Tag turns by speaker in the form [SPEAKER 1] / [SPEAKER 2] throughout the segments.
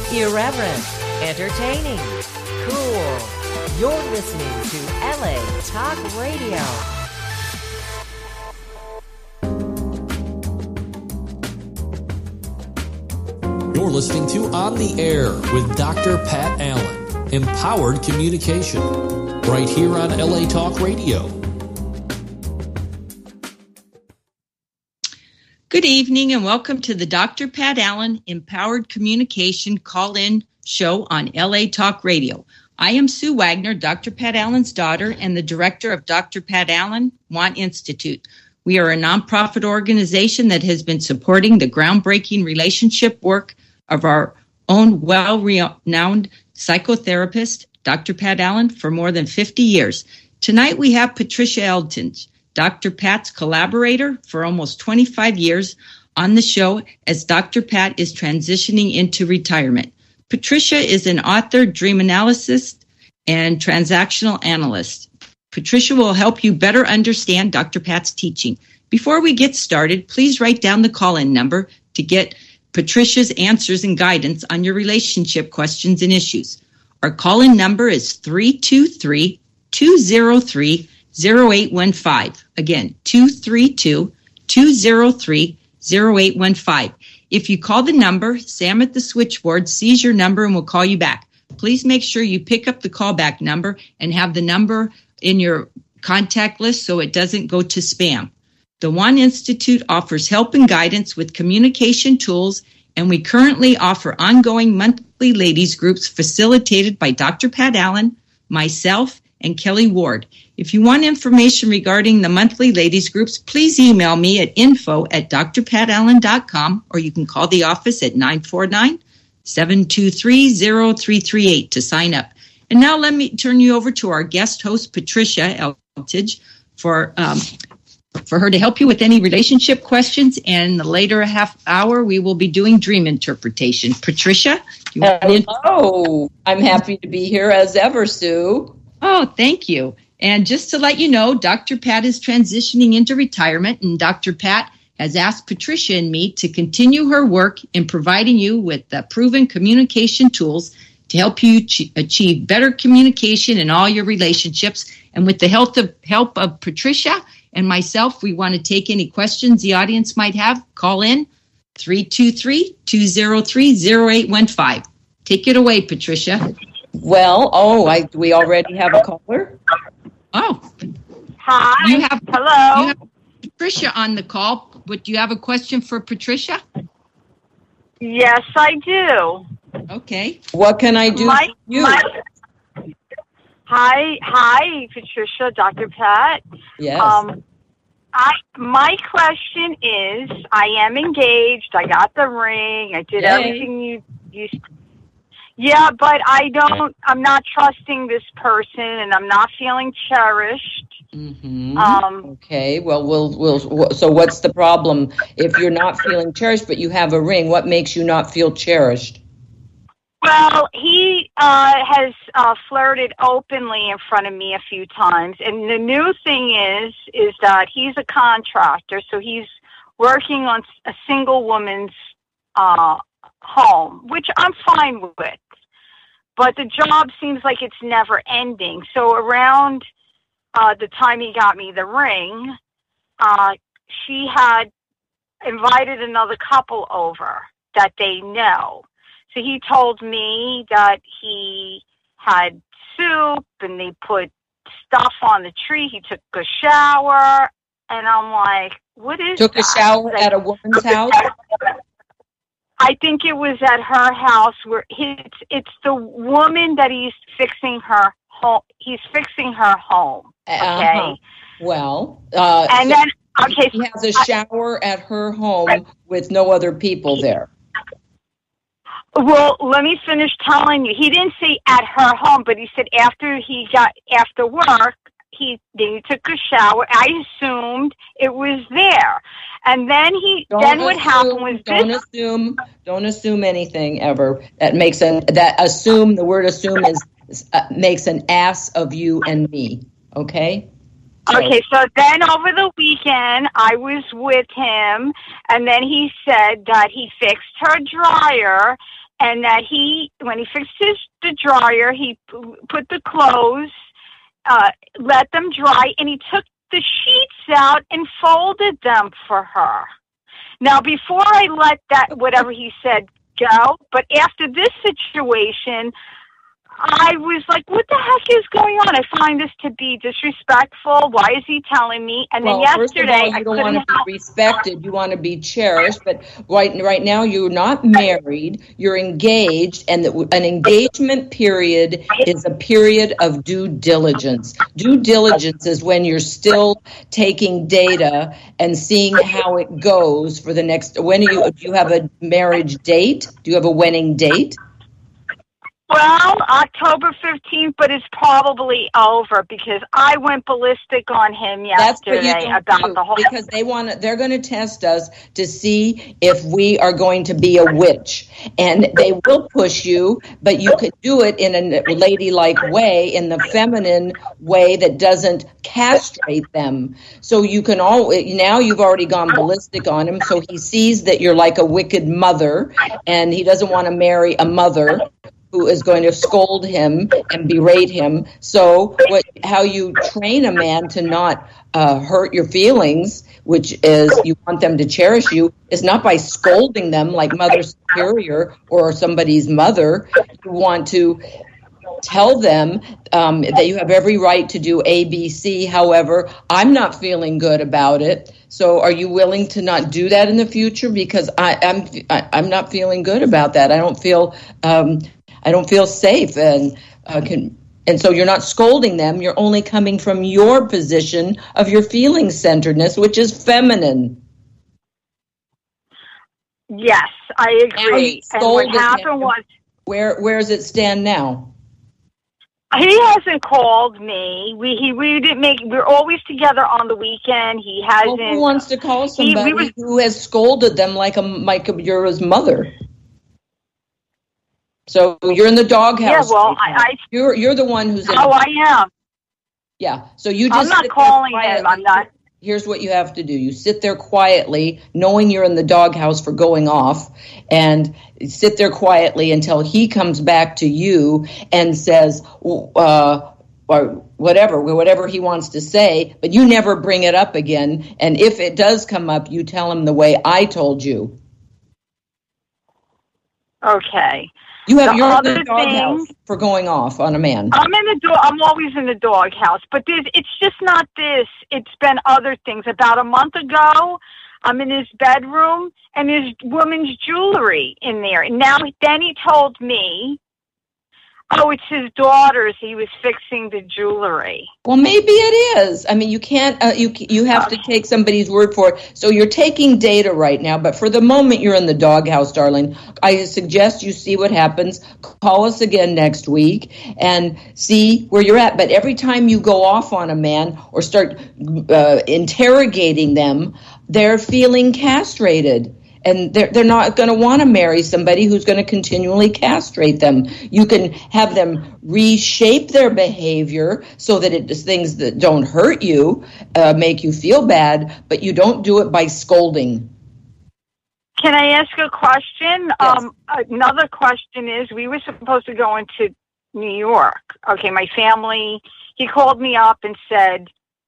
[SPEAKER 1] Irreverent, entertaining, cool. You're listening to LA Talk Radio.
[SPEAKER 2] You're listening to On the Air with Dr. Pat Allen. Empowered communication. Right here on LA Talk Radio.
[SPEAKER 3] Good evening and welcome to the Dr. Pat Allen Empowered Communication call-in show on LA Talk Radio. I am Sue Wagner, Dr. Pat Allen's daughter and the director of Dr. Pat Allen Want Institute. We are a nonprofit organization that has been supporting the groundbreaking relationship work of our own well-renowned psychotherapist, Dr. Pat Allen, for more than 50 years. Tonight we have Patricia Eltins, Dr. Pat's collaborator for almost 25 years on the show as Dr. Pat is transitioning into retirement. Patricia is an author, dream analyst, and transactional analyst. Patricia will help you better understand Dr. Pat's teaching. Before we get started, please write down the call-in number to get Patricia's answers and guidance on your relationship questions and issues. Our call-in number is 323-203-0815. Again, 232-203-0815. If you call the number, Sam at the switchboard sees your number and will call you back. Please make sure you pick up the callback number and have the number in your contact list so it doesn't go to spam. The One Institute offers help and guidance with communication tools, and we currently offer ongoing monthly ladies groups facilitated by Dr. Pat Allen, myself, and Kelly Ward. If you want information regarding the monthly ladies groups, please email me at info@drpatallen.com, or you can call the office at 949-723-0338 to sign up. And now let me turn you over to our guest host, Patricia Eltins, for her to help you with any relationship questions. And the later half hour, we will be doing dream interpretation. Patricia?
[SPEAKER 4] Hello. I'm happy to be here as ever, Sue.
[SPEAKER 3] Oh, thank you. And just to let you know, Dr. Pat is transitioning into retirement, and Dr. Pat has asked Patricia and me to continue her work in providing you with the proven communication tools to help you achieve better communication in all your relationships. And with the help of Patricia and myself, we want to take any questions the audience might have. Call in 323-203-0815. Take it away, Patricia.
[SPEAKER 4] Well, we already have a caller.
[SPEAKER 3] Oh.
[SPEAKER 5] Hi.
[SPEAKER 3] Hello. You have Patricia on the call, but do you have a question for Patricia?
[SPEAKER 5] Yes, I do.
[SPEAKER 3] Okay.
[SPEAKER 4] What can I do for you?
[SPEAKER 5] Hi, Patricia, Dr. Pat.
[SPEAKER 4] Yes.
[SPEAKER 5] My question is, I am engaged. I got the ring. I did everything you. Yeah, but I'm not trusting this person, and I'm not feeling cherished.
[SPEAKER 4] Mm-hmm. Okay. Well, so what's the problem? If you're not feeling cherished, but you have a ring, what makes you not feel cherished?
[SPEAKER 5] Well, he has flirted openly in front of me a few times, and the new thing is that he's a contractor, so he's working on a single woman's home, which I'm fine with. But the job seems like it's never ending. So around the time he got me the ring, she had invited another couple over that they know. So he told me that he had soup and they put stuff on the tree. He took a shower. And I'm like, what is
[SPEAKER 4] Took
[SPEAKER 5] that?
[SPEAKER 4] a shower at a woman's house?
[SPEAKER 5] I think it was at her house where it's the woman that he's fixing her home. He's fixing her home. Okay.
[SPEAKER 4] Uh-huh. Well,
[SPEAKER 5] and so then
[SPEAKER 4] he has a shower at her home with no other people there.
[SPEAKER 5] Well, let me finish telling you. He didn't say at her home, but he said after work, he took a shower. I assumed it was there. And then what happened was
[SPEAKER 4] Don't assume anything ever. The word assume makes an ass of you and me. Okay?
[SPEAKER 5] Okay, so then over the weekend, I was with him, and then he said that he fixed her dryer, and that when he fixed the dryer, he put the clothes, let them dry, and he took the sheets out and folded them for her. Now, before I let that, whatever he said, go, but after this situation, I was like, what the heck is going on? I find this to be disrespectful. Why is he telling me? And then yesterday,
[SPEAKER 4] you don't want to be respected. You want to be cherished. But right now, you're not married. You're engaged. And an engagement period is a period of due diligence. Due diligence is when you're still taking data and seeing how it goes for the next. Do you have a marriage date? Do you have a wedding date?
[SPEAKER 5] Well, October 15th, but it's probably over because I went ballistic on him yesterday about the whole.
[SPEAKER 4] Because they're going to test us to see if we are going to be a witch, and they will push you, but you could do it in a ladylike way, in the feminine way that doesn't castrate them. So you can now you've already gone ballistic on him, so he sees that you're like a wicked mother, and he doesn't want to marry a mother who is going to scold him and berate him. So how you train a man to not hurt your feelings, which is you want them to cherish you, is not by scolding them like Mother Superior or somebody's mother. You want to tell them that you have every right to do A, B, C. However, I'm not feeling good about it. So are you willing to not do that in the future? Because I'm not feeling good about that. I don't feel safe, and so you're not scolding them. You're only coming from your position of your feeling-centeredness, which is feminine.
[SPEAKER 5] Yes, I agree. And what happened was,
[SPEAKER 4] where does it stand now?
[SPEAKER 5] He hasn't called me. We didn't make. We're always together on the weekend. He hasn't.
[SPEAKER 4] Well, who wants to call somebody who has scolded them like you're his mother? So you're in the doghouse.
[SPEAKER 5] Yeah, well,
[SPEAKER 4] you're the one who's.
[SPEAKER 5] I am.
[SPEAKER 4] Yeah, so you just.
[SPEAKER 5] I'm not calling him. I'm not.
[SPEAKER 4] Here's what you have to do: you sit there quietly, knowing you're in the doghouse for going off, and sit there quietly until he comes back to you and says, or whatever he wants to say. But you never bring it up again. And if it does come up, you tell him the way I told you.
[SPEAKER 5] Okay.
[SPEAKER 4] You're in the doghouse for going off on a man.
[SPEAKER 5] I'm always in the doghouse, but it's just not this. It's been other things. About a month ago, I'm in his bedroom, and there's woman's jewelry in there. And then he told me, oh, it's his daughter's. He was fixing the jewelry.
[SPEAKER 4] Well, maybe it is. I mean, you can't. You have to take somebody's word for it. So you're taking data right now, but for the moment, you're in the doghouse, darling. I suggest you see what happens. Call us again next week and see where you're at. But every time you go off on a man or start interrogating them, they're feeling castrated. And they're not going to want to marry somebody who's going to continually castrate them. You can have them reshape their behavior so that it does things that don't hurt you, make you feel bad, but you don't do it by scolding.
[SPEAKER 5] Can I ask a question?
[SPEAKER 4] Yes.
[SPEAKER 5] Another question is, we were supposed to go into New York. Okay, my family, he called me up and said,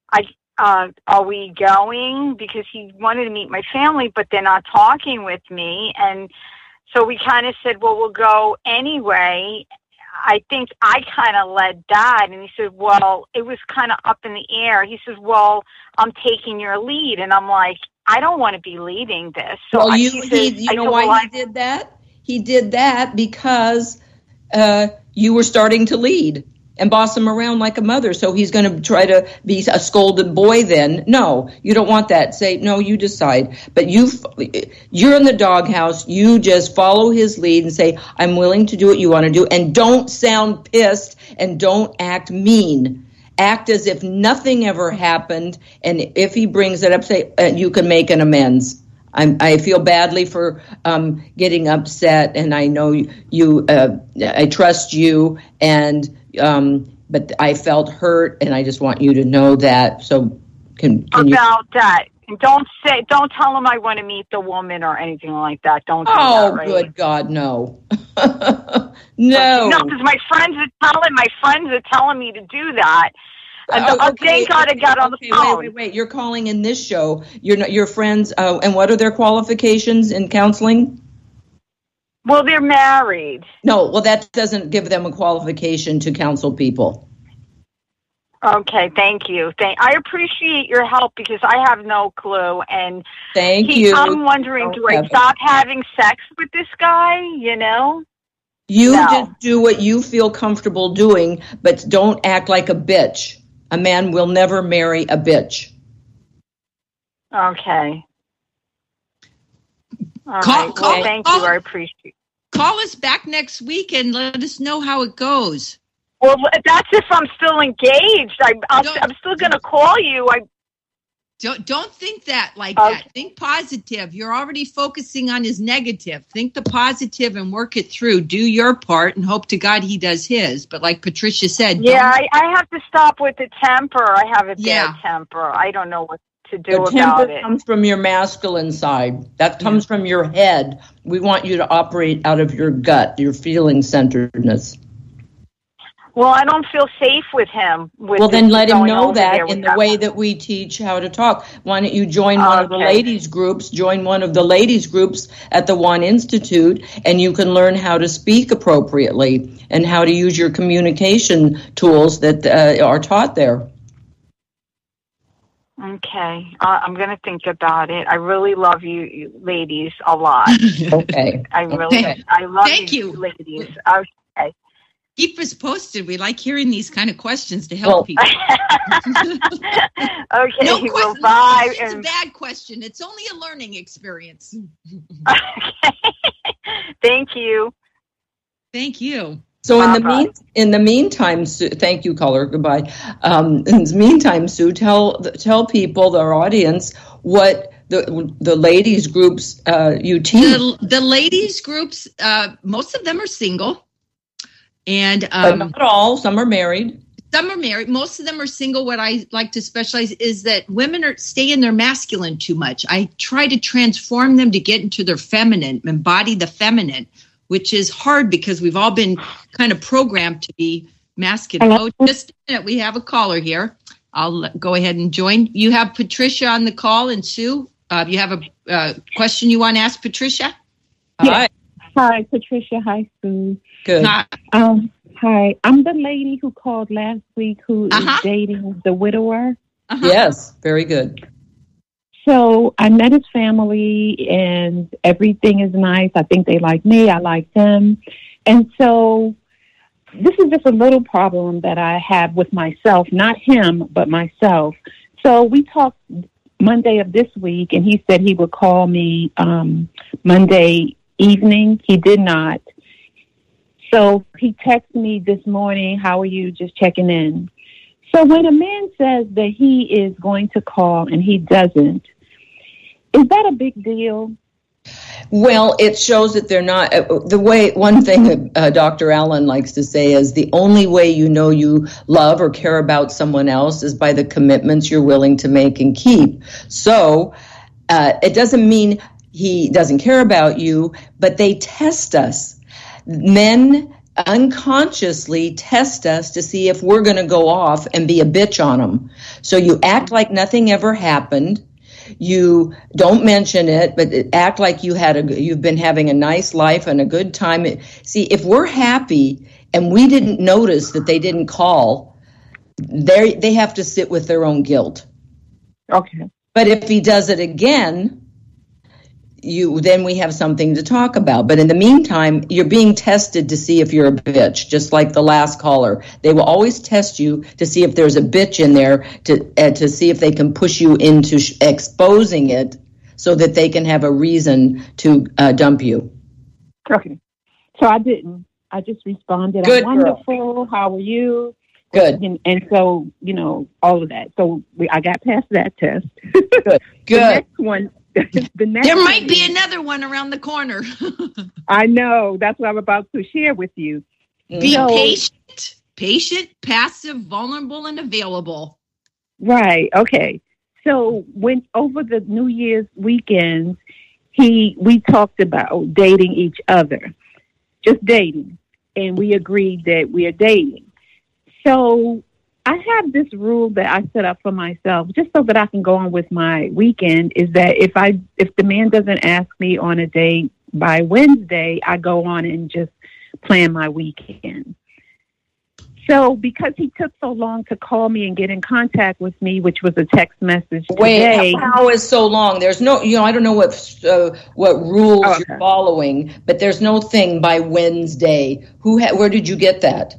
[SPEAKER 5] are we going? Because he wanted to meet my family, but they're not talking with me. And so we kind of said, well, we'll go anyway. I think I kind of led that. And he said, well, it was kind of up in the air. He says, well, I'm taking your lead. And I'm like, I don't want to be leading this. So
[SPEAKER 4] well, you know why he did that? He did that because you were starting to lead and boss him around like a mother. So he's going to try to be a scolded boy then. No, you don't want that. Say, no, you decide. But you're in the doghouse. You just follow his lead and say, I'm willing to do what you want to do. And don't sound pissed and don't act mean. Act as if nothing ever happened. And if he brings it up, say, you can make an amends. I feel badly for getting upset. And I know you I trust you. And but I felt hurt, and I just want you to know that. So can
[SPEAKER 5] about
[SPEAKER 4] you,
[SPEAKER 5] that Don't tell him I want to meet the woman or anything like that. Don't do
[SPEAKER 4] Oh,
[SPEAKER 5] that, right?
[SPEAKER 4] good God, no.
[SPEAKER 5] No, because my friends are telling me to do that. And thank God I got on the phone.
[SPEAKER 4] Wait. You're calling in this show. Your friends, and what are their qualifications in counseling?
[SPEAKER 5] Well, they're married.
[SPEAKER 4] No, well, that doesn't give them a qualification to counsel people.
[SPEAKER 5] Okay, thank you. I appreciate your help because I have no clue. And
[SPEAKER 4] Thank you.
[SPEAKER 5] I'm wondering, do I stop having sex with this guy, You
[SPEAKER 4] just do what you feel comfortable doing, but don't act like a bitch. A man will never marry a bitch.
[SPEAKER 5] Okay. All right. Well, thank you. I appreciate it.
[SPEAKER 3] Call us back next week and let us know how it goes.
[SPEAKER 5] Well, that's if I'm still engaged. I'm still going to call you.
[SPEAKER 3] Don't think that that. Think positive. You're already focusing on his negative. Think the positive and work it through. Do your part and hope to God he does his. But like Patricia said,
[SPEAKER 5] I have to stop with the temper. I have a bad temper. I don't know what to do about it.
[SPEAKER 4] Temper comes from your masculine side. That comes from your head. We want you to operate out of your gut, your feeling centeredness.
[SPEAKER 5] Well, I don't feel safe with him.
[SPEAKER 4] Well, then let him know that in the way that we teach how to talk. Why don't you join one of the ladies' groups? Join one of the ladies' groups at the One Institute, and you can learn how to speak appropriately and how to use your communication tools that are taught there.
[SPEAKER 5] Okay. I'm going to think about it. I really love you ladies a lot.
[SPEAKER 4] Okay.
[SPEAKER 5] I love you ladies. Okay.
[SPEAKER 3] Keep us posted. We like hearing these kind of questions to help people.
[SPEAKER 5] Okay.
[SPEAKER 3] No
[SPEAKER 5] well, bye.
[SPEAKER 3] It's a bad question. It's only a learning experience.
[SPEAKER 5] Okay. Thank you.
[SPEAKER 3] Thank you.
[SPEAKER 4] So in the meantime, Sue, thank you, caller. Goodbye. In the meantime, Sue, tell people, our audience, what the ladies groups you teach.
[SPEAKER 3] The ladies groups, most of them are single. And
[SPEAKER 4] but not all. Some are married.
[SPEAKER 3] Some are married. Most of them are single. What I like to specialize is that women stay in their masculine too much. I try to transform them to get into their feminine, embody the feminine, which is hard because we've all been kind of programmed to be masculine.
[SPEAKER 6] Hello?
[SPEAKER 3] Oh, just a minute. We have a caller here. I'll go ahead and join. You have Patricia on the call, and Sue, you have a question you want to ask Patricia?
[SPEAKER 6] Yes. Hi, Patricia. Hi, Sue.
[SPEAKER 4] Good.
[SPEAKER 6] Hi. I'm the lady who called last week who is dating the widower.
[SPEAKER 4] Yes, very good.
[SPEAKER 6] So I met his family and everything is nice. I think they like me. I like them. And so this is just a little problem that I have with myself, not him, but myself. So we talked Monday of this week and he said he would call me Monday evening. He did not. So he texted me this morning, how are you, just checking in. So when a man says that he is going to call and he doesn't, is that a big deal?
[SPEAKER 4] Well, it shows that they're not the way. One thing that Dr. Allen likes to say is the only way you know you love or care about someone else is by the commitments you're willing to make and keep. So it doesn't mean he doesn't care about you, but they test us. Men unconsciously test us to see if we're going to go off and be a bitch on them. So you act like nothing ever happened. You don't mention it, but act like you've been having a nice life and a good time. See, if we're happy and we didn't notice that they didn't call, they have to sit with their own guilt.
[SPEAKER 6] Okay.
[SPEAKER 4] But if he does it again, then we have something to talk about. But in the meantime, you're being tested to see if you're a bitch, just like the last caller. They will always test you to see if there's a bitch in there, to see if they can push you into exposing it so that they can have a reason to dump you.
[SPEAKER 6] Okay. So I didn't. I just responded,
[SPEAKER 4] Good
[SPEAKER 6] I'm wonderful. Girl. How are you?
[SPEAKER 4] Good.
[SPEAKER 6] And so, all of that. So I got past that test.
[SPEAKER 4] Good.
[SPEAKER 6] The next one.
[SPEAKER 3] There might be another one around the corner.
[SPEAKER 6] I know. That's what I'm about to share with you.
[SPEAKER 3] Be patient, passive, vulnerable, and available.
[SPEAKER 6] Right. Okay. So when over the New Year's weekend, we talked about dating each other, just dating, and we agreed that we are dating. So I have this rule that I set up for myself, just so that I can go on with my weekend, is that if the man doesn't ask me on a date by Wednesday, I go on and just plan my weekend. So because he took so long to call me and get in contact with me, which was a text message today.
[SPEAKER 4] Wait, how is so long? There's no, I don't know what rules you're following, but there's no thing by Wednesday. Where did you get that?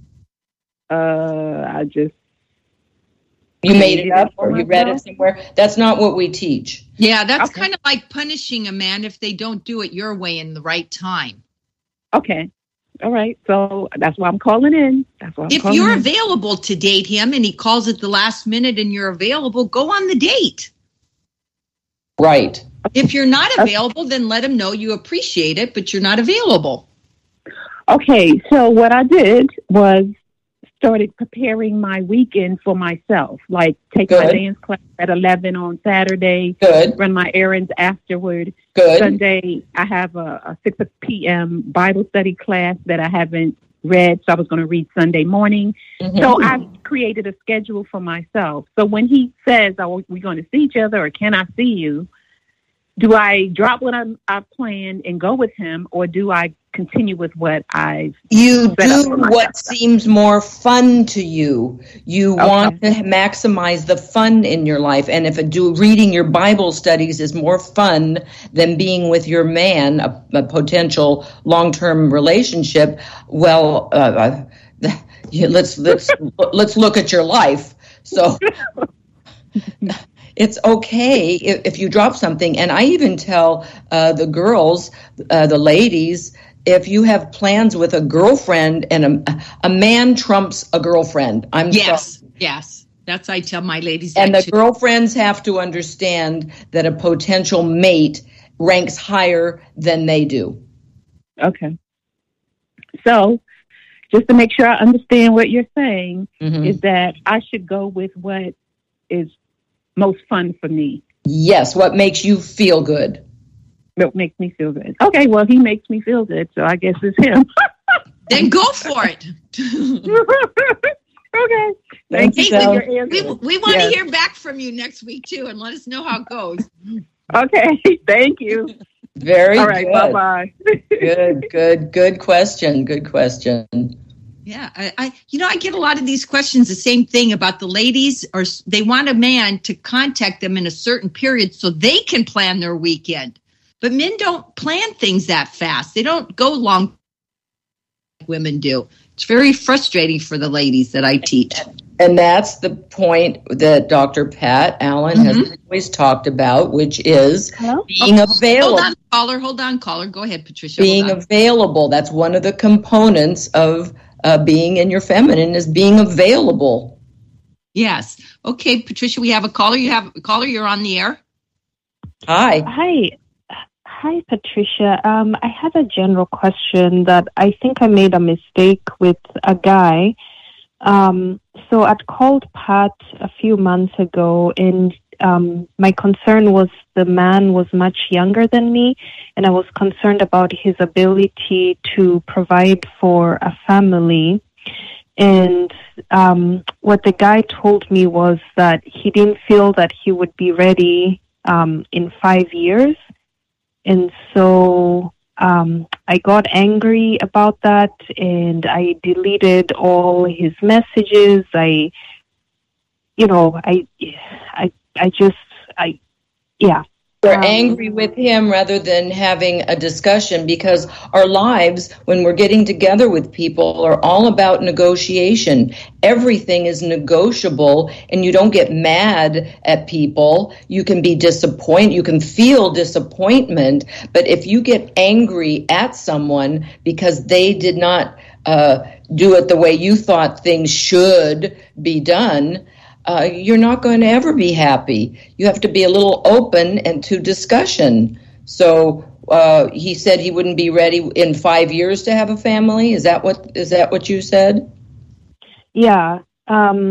[SPEAKER 4] You made it up or you read it somewhere? That's not what we teach.
[SPEAKER 3] Yeah, that's kind of like punishing a man if they don't do it your way in the right time.
[SPEAKER 6] Okay. All right. So that's why I'm calling in.
[SPEAKER 3] If you're available to date him and he calls at the last minute and you're available, go on the date.
[SPEAKER 4] Right.
[SPEAKER 3] If you're not available, then let him know you appreciate it, but you're not available.
[SPEAKER 6] Okay. So what I did was started preparing my weekend for myself, like take my dance class at 11 on Saturday, run my errands afterward. Sunday, I have a 6 p.m. Bible study class that I haven't read, so I was going to read Sunday morning. Mm-hmm. So I created a schedule for myself. So when he says, are we going to see each other or can I see you, do I drop what I've planned and go with him, or do I continue with what I've
[SPEAKER 4] You do what seems more fun to you. You want to maximize the fun in your life. And if reading your Bible studies is more fun than being with your man, a potential long-term relationship, well, let's look at your life. So it's okay if you drop something. And I even tell the girls, the ladies, if you have plans with a girlfriend, and a man trumps a girlfriend.
[SPEAKER 3] Yes. That's I tell my ladies.
[SPEAKER 4] And the girlfriends have to understand that a potential mate ranks higher than they do.
[SPEAKER 6] Okay. So just to make sure I understand what you're saying, is that I should go with what is most fun for me.
[SPEAKER 4] Yes, what makes you feel good.
[SPEAKER 6] What makes me feel good. Okay, well, he makes me feel good, so I guess it's him.
[SPEAKER 3] Then go for it.
[SPEAKER 6] Okay. Thank you for your answer.
[SPEAKER 3] We want to hear back from you next week, too, and let us know how it goes.
[SPEAKER 6] Okay, thank you.
[SPEAKER 4] Very
[SPEAKER 6] all right,
[SPEAKER 4] good.
[SPEAKER 6] Bye-bye.
[SPEAKER 4] Good question. Good question.
[SPEAKER 3] Yeah, I get a lot of these questions, the same thing about the ladies, or they want a man to contact them in a certain period so they can plan their weekend. But men don't plan things that fast. They don't go long like women do. It's very frustrating for the ladies that I teach.
[SPEAKER 4] And that's the point that Dr. Pat Allen has always talked about, which is being available.
[SPEAKER 3] Hold on, caller. Go ahead, Patricia.
[SPEAKER 4] Being available. That's one of the components of being in your feminine, is being available.
[SPEAKER 3] Yes. Okay, Patricia, we have a caller. You're on the air.
[SPEAKER 7] Hi, Patricia. I have a general question that I think I made a mistake with a guy. So I'd called Pat a few months ago, and my concern was the man was much younger than me, and I was concerned about his ability to provide for a family. And what the guy told me was that he didn't feel that he would be ready in 5 years. And so I got angry about that, and I deleted all his messages.
[SPEAKER 4] We're angry with him rather than having a discussion, because our lives, when we're getting together with people, are all about negotiation. Everything is negotiable, and you don't get mad at people. You can be disappointed. You can feel disappointment, but if you get angry at someone because they did not do it the way you thought things should be done, you're not going to ever be happy. You have to be a little open and to discussion. So he said he wouldn't be ready in 5 years to have a family. Is that what you said?
[SPEAKER 7] Yeah.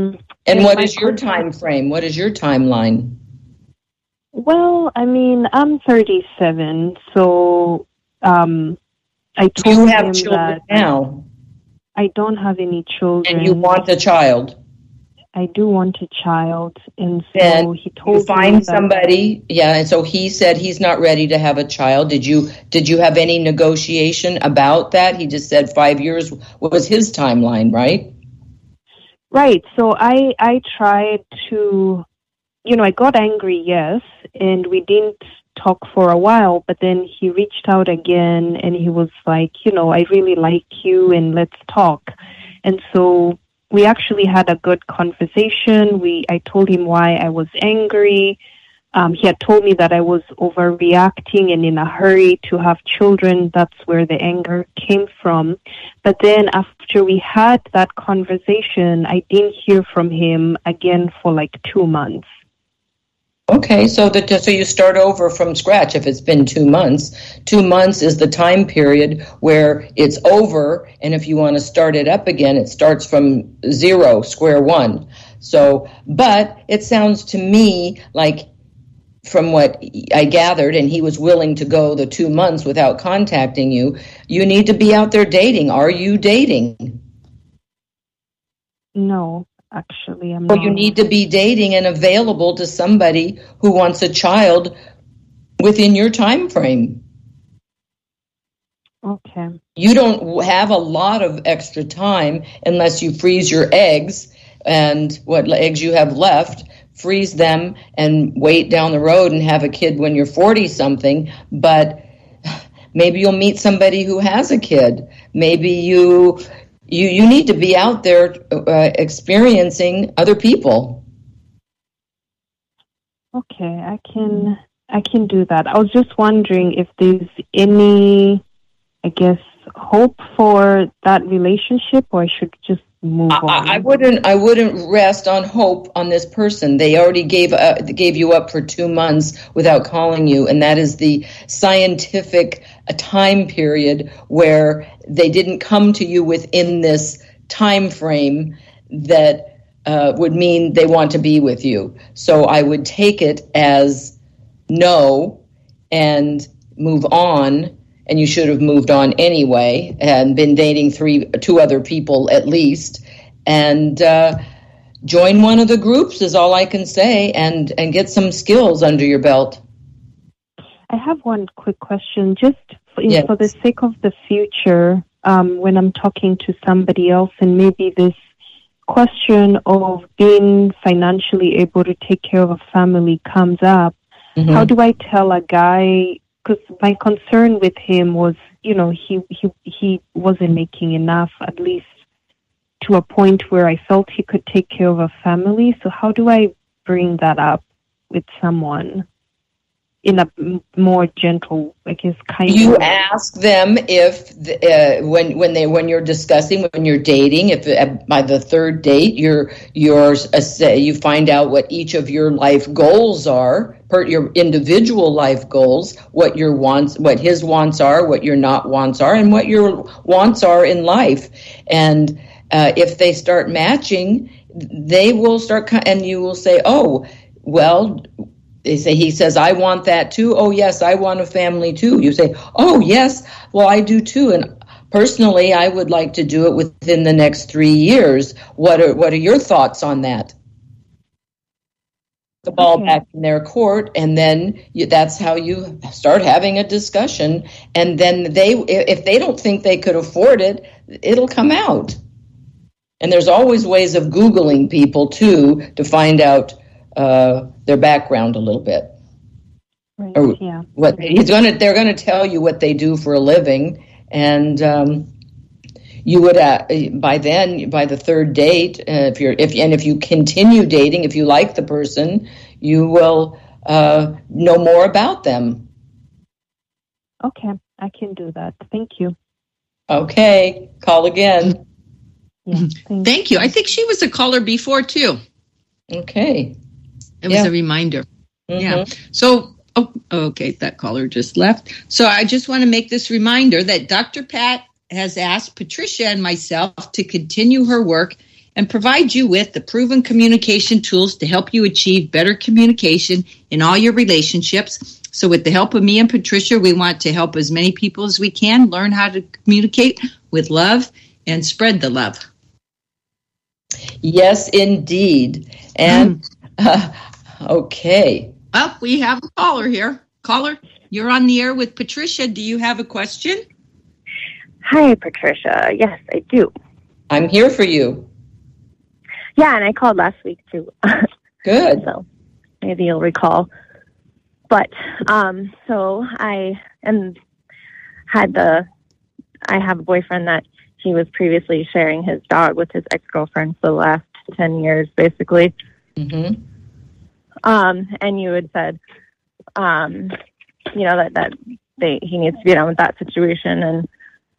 [SPEAKER 4] And what is your time frame? What is your timeline?
[SPEAKER 7] Well, I mean, I'm 37, so I told
[SPEAKER 4] Do you have
[SPEAKER 7] him
[SPEAKER 4] children
[SPEAKER 7] that
[SPEAKER 4] now?
[SPEAKER 7] I don't have any children.
[SPEAKER 4] And you want a child?
[SPEAKER 7] I do want a child, and so
[SPEAKER 4] Then
[SPEAKER 7] he told
[SPEAKER 4] you find
[SPEAKER 7] me that
[SPEAKER 4] somebody. Yeah, and so he said he's not ready to have a child. Did you have any negotiation about that? He just said 5 years was his timeline, right?
[SPEAKER 7] Right. So I tried to, I got angry, yes, and we didn't talk for a while, but then he reached out again and he was like, I really like you and let's talk. And so we actually had a good conversation. I told him why I was angry. He had told me that I was overreacting and in a hurry to have children. That's where the anger came from. But then after we had that conversation, I didn't hear from him again for like 2 months.
[SPEAKER 4] Okay, so you start over from scratch. If it's been 2 months, 2 months is the time period where it's over, and if you want to start it up again, it starts from zero, square one. So, but it sounds to me like, from what I gathered, and he was willing to go the 2 months without contacting you, you need to be out there dating. Are you dating?
[SPEAKER 7] No. Actually, I'm
[SPEAKER 4] Well,
[SPEAKER 7] not.
[SPEAKER 4] you need to be dating and available to somebody who wants a child within your time frame.
[SPEAKER 7] Okay.
[SPEAKER 4] You don't have a lot of extra time unless you freeze your eggs, and what eggs you have left, freeze them and wait down the road and have a kid when you're 40-something. But maybe you'll meet somebody who has a kid. Maybe you need to be out there experiencing other people.
[SPEAKER 7] Okay, I can do that. I was just wondering if there's any, I guess, hope for that relationship, or I should just move on.
[SPEAKER 4] I wouldn't rest on hope on this person. They already gave you up for 2 months without calling you, and that is the scientific time period where they didn't come to you within this time frame that would mean they want to be with you. So I would take it as no and move on. And you should have moved on anyway and been dating two other people at least. And join one of the groups is all I can say, and get some skills under your belt.
[SPEAKER 7] I have one quick question. Just
[SPEAKER 4] Yes.
[SPEAKER 7] for the sake of the future, when I'm talking to somebody else and maybe this question of being financially able to take care of a family comes up, how do I tell a guy? Because my concern with him was, he wasn't making enough, at least to a point where I felt he could take care of a family. So how do I bring that up with someone in a more gentle, I guess, kind of way?
[SPEAKER 4] You ask them if when you're discussing, when you're dating, if by the third date you find out what each of your life goals are, your individual life goals, what your wants, what his wants are, what your not wants are, and what your wants are in life. And if they start matching, they will start, and you will say, oh, well, he says, I want that too. Oh, yes, I want a family too. You say, oh, yes, well, I do too. And personally, I would like to do it within the next 3 years. What are your thoughts on that? The ball back in their court, and then that's how you start having a discussion. And then if they don't think they could afford it, it'll come out. And there's always ways of Googling people too to find out their background a little bit.
[SPEAKER 7] Right,
[SPEAKER 4] or
[SPEAKER 7] yeah.
[SPEAKER 4] They're gonna tell you what they do for a living, and you would by the third date, if you continue dating, if you like the person, you will know more about them.
[SPEAKER 7] Okay, I can do that. Thank you.
[SPEAKER 4] Okay, call again.
[SPEAKER 7] Yeah,
[SPEAKER 3] Thank you. I think she was a caller before too.
[SPEAKER 4] Okay.
[SPEAKER 3] It was a reminder.
[SPEAKER 4] Mm-hmm.
[SPEAKER 3] Yeah. So, okay, that caller just left. So I just want to make this reminder that Dr. Pat has asked Patricia and myself to continue her work and provide you with the proven communication tools to help you achieve better communication in all your relationships. So with the help of me and Patricia, we want to help as many people as we can learn how to communicate with love and spread the love.
[SPEAKER 4] Yes, indeed. And, okay.
[SPEAKER 3] Well, we have a caller here. Caller, you're on the air with Patricia. Do you have a question?
[SPEAKER 8] Hi, Patricia. Yes, I do.
[SPEAKER 4] I'm here for you.
[SPEAKER 8] Yeah, and I called last week, too.
[SPEAKER 4] Good.
[SPEAKER 8] So maybe you'll recall. But, so I have a boyfriend that he was previously sharing his dog with his ex-girlfriend for the last 10 years, basically.
[SPEAKER 4] Mm-hmm.
[SPEAKER 8] And you had said, he needs to be done with that situation and,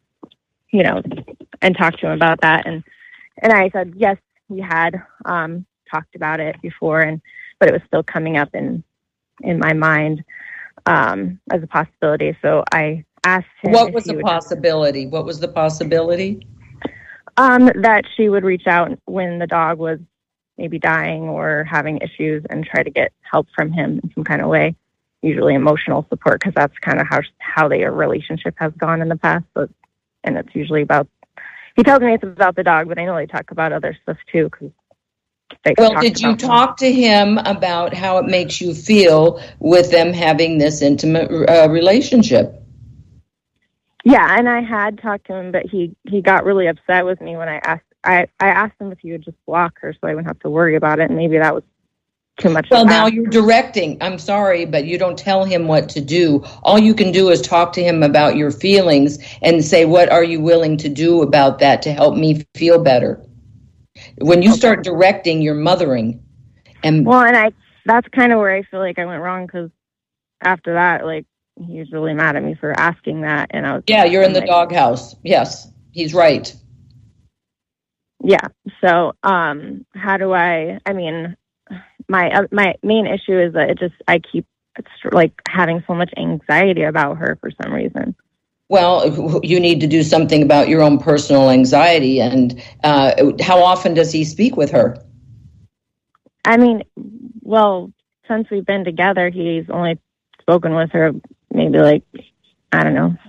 [SPEAKER 8] and talk to him about that. And I said, yes, we had, talked about it before, but it was still coming up in my mind, as a possibility. So I asked him.
[SPEAKER 4] What was the possibility? What was the possibility?
[SPEAKER 8] That she would reach out when the dog was maybe dying or having issues and try to get help from him in some kind of way, usually emotional support, because that's kind of how their relationship has gone in the past. And it's usually he tells me it's about the dog, but I know they talk about other stuff too.
[SPEAKER 4] Did you talk to him about how it makes you feel with them having this intimate relationship?
[SPEAKER 8] Yeah, and I had talked to him, but he got really upset with me when I asked. I asked him if he would just block her so I wouldn't have to worry about it, and maybe that was too much.
[SPEAKER 4] Well, now you're directing. I'm sorry, but you don't tell him what to do. All you can do is talk to him about your feelings and say, what are you willing to do about that to help me feel better? When you start directing, you're mothering. And
[SPEAKER 8] that's kind of where I feel like I went wrong, because after that, he was really mad at me for asking that, and I was
[SPEAKER 4] you're in the doghouse. Yes, he's right.
[SPEAKER 8] Yeah. So, how do I mean, my main issue is that I keep having so much anxiety about her for some reason.
[SPEAKER 4] Well, you need to do something about your own personal anxiety. And how often does he speak with her?
[SPEAKER 8] I mean, well, since we've been together, he's only spoken with her maybe I don't know,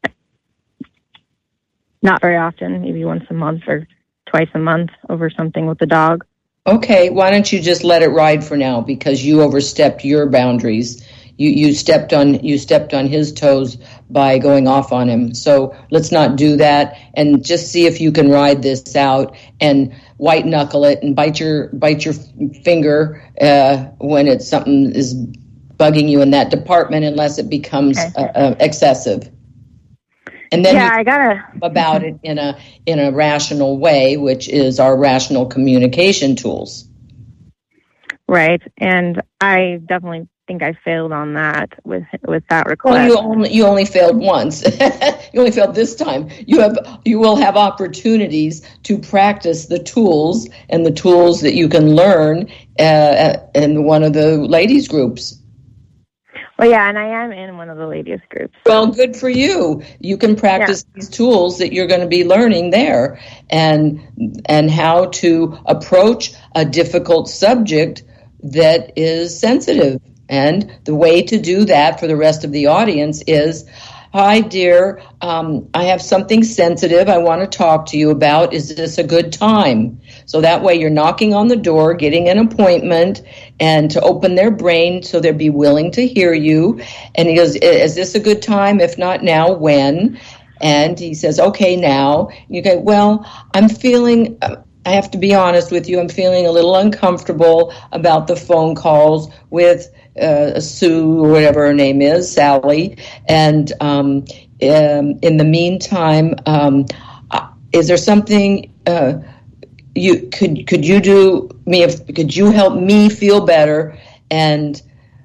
[SPEAKER 8] not very often, maybe once a month or twice a month over something with the dog.
[SPEAKER 4] Okay, why don't you just let it ride for now, because you overstepped your boundaries. You stepped on his toes by going off on him. So let's not do that, and just see if you can ride this out and white knuckle it and bite your finger when it's something is bugging you in that department, unless it becomes excessive. And then
[SPEAKER 8] I gotta
[SPEAKER 4] about it in a rational way, which is our rational communication tools.
[SPEAKER 8] Right, and I definitely think I failed on that with that request.
[SPEAKER 4] Well, you only failed once. You only failed this time. You will have opportunities to practice the tools and the tools that you can learn in one of the ladies groups.
[SPEAKER 8] Well, yeah, and I am in one of the ladies groups.
[SPEAKER 4] Well, good for you. You can practice these tools that you're going to be learning there, and how to approach a difficult subject that is sensitive. And the way to do that for the rest of the audience is, hi, dear, I have something sensitive I want to talk to you about. Is this a good time? So that way you're knocking on the door, getting an appointment, and to open their brain so they'll be willing to hear you. And he goes, is this a good time? If not now, when? And he says, okay, now. And you go, well, I'm feeling... I have to be honest with you, I'm feeling a little uncomfortable about the phone calls with Sue, or whatever her name is, Sally. And in the meantime, is there something could you do me? Could you help me feel better and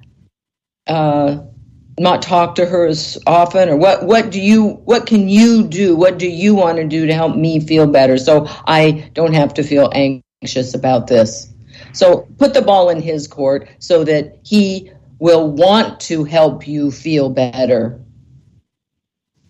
[SPEAKER 4] not talk to her as often? Or what can you do? What do you want to do to help me feel better so I don't have to feel anxious about this? So put the ball in his court so that he will want to help you feel better.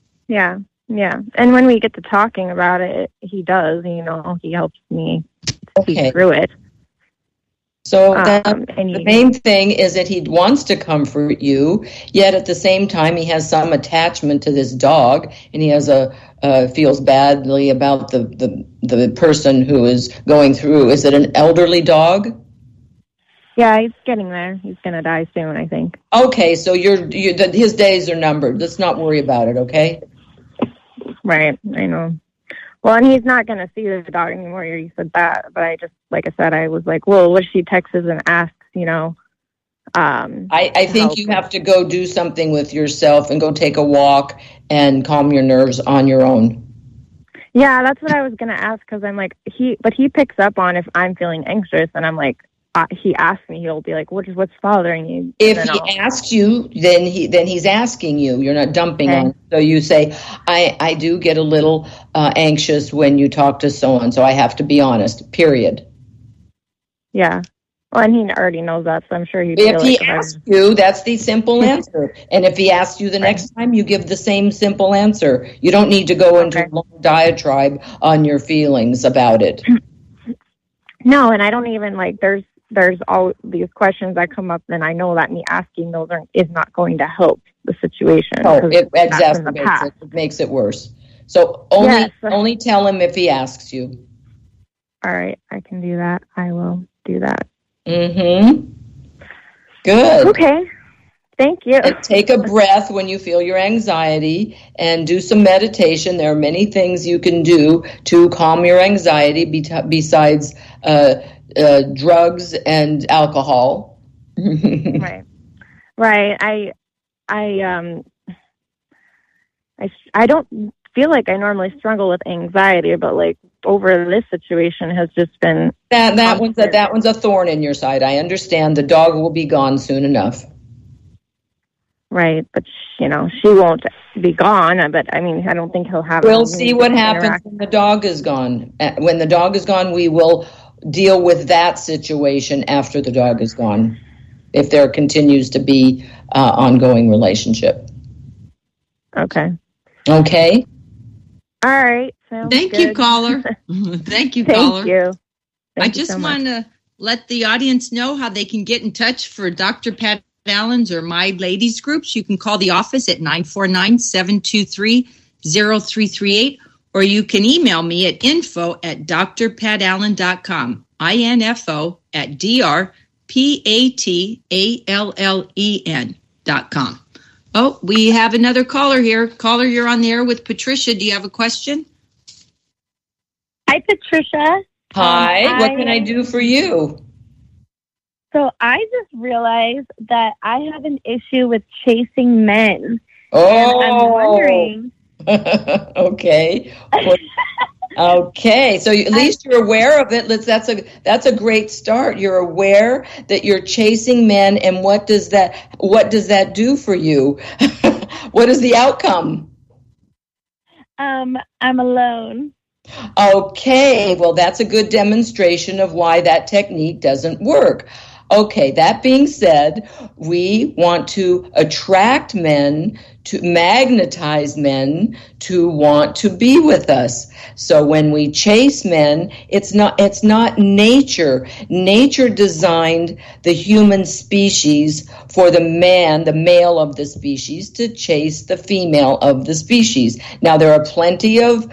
[SPEAKER 8] Yeah. And when we get to talking about it, he does, he helps me see through it.
[SPEAKER 4] So the main thing is that he wants to comfort you, yet at the same time he has some attachment to this dog, and he has feels badly about the person who is going through. Is it an elderly dog?
[SPEAKER 8] Yeah, he's getting there. He's going to die soon, I think.
[SPEAKER 4] Okay, so his days are numbered. Let's not worry about it, okay?
[SPEAKER 8] Right, I know. Well, and he's not going to see the dog anymore. You said that, but I just, like I said, I was like, well, what if she texts and asks,
[SPEAKER 4] I think you have to go do something with yourself and go take a walk and calm your nerves on your own.
[SPEAKER 8] Yeah, that's what I was going to ask, because I'm like, he picks up on if I'm feeling anxious, and I'm like, he asks me, he'll be like, what's bothering you?
[SPEAKER 4] If he asks you, then he's asking you. You're not dumping on. So you say, I do get a little anxious when you talk to someone, so I have to be honest, period.
[SPEAKER 8] Yeah. Well, and he already knows that, so I'm sure he'd
[SPEAKER 4] If he asks you, that's the simple answer. And if he asks you the next time, you give the same simple answer. You don't need to go into a long diatribe on your feelings about it.
[SPEAKER 8] No, and I don't even, there's all these questions that come up, and I know that me asking those is not going to help the situation.
[SPEAKER 4] Oh, it exacerbates it. It makes it worse. So only tell him if he asks you.
[SPEAKER 8] All right, I can do that. I will do that.
[SPEAKER 4] Mm-hmm. Good.
[SPEAKER 8] Okay. Thank you.
[SPEAKER 4] And take a breath when you feel your anxiety and do some meditation. There are many things you can do to calm your anxiety besides drugs and alcohol.
[SPEAKER 8] Right. I don't feel like I normally struggle with anxiety, but over this situation has just been
[SPEAKER 4] that one's a thorn in your side. I understand. The dog will be gone soon enough.
[SPEAKER 8] Right, but she won't be gone. But I mean, I don't think he'll have.
[SPEAKER 4] We'll see what happens when the dog is gone. When the dog is gone, we will deal with that situation after the dog is gone, if there continues to be ongoing relationship.
[SPEAKER 8] Okay.
[SPEAKER 4] All
[SPEAKER 8] right.
[SPEAKER 3] Thank you, caller. Thank you, caller.
[SPEAKER 8] Thank you.
[SPEAKER 3] I just want to let the audience know how they can get in touch for Dr. Pat Allen's or my ladies groups. You can call the office at 949-723-0338, or you can email me at info@drpatallen.com, info@drpatallen.com. Oh, we have another caller here. Caller, you're on the air with Patricia. Do you have a question?
[SPEAKER 9] Hi, Patricia.
[SPEAKER 4] Hi. What can I do for you?
[SPEAKER 9] So I just realized that I have an issue with chasing men.
[SPEAKER 4] Oh.
[SPEAKER 9] And I'm wondering.
[SPEAKER 4] Okay. Okay. So at least you're aware of it. That's a great start. You're aware that you're chasing men, and what does that do for you? What is the outcome?
[SPEAKER 9] I'm alone.
[SPEAKER 4] Okay. Well, that's a good demonstration of why that technique doesn't work. Okay, that being said, we want to attract men, to magnetize men to want to be with us. So when we chase men, it's not nature. Nature designed the human species for the male of the species, to chase the female of the species. Now, there are plenty of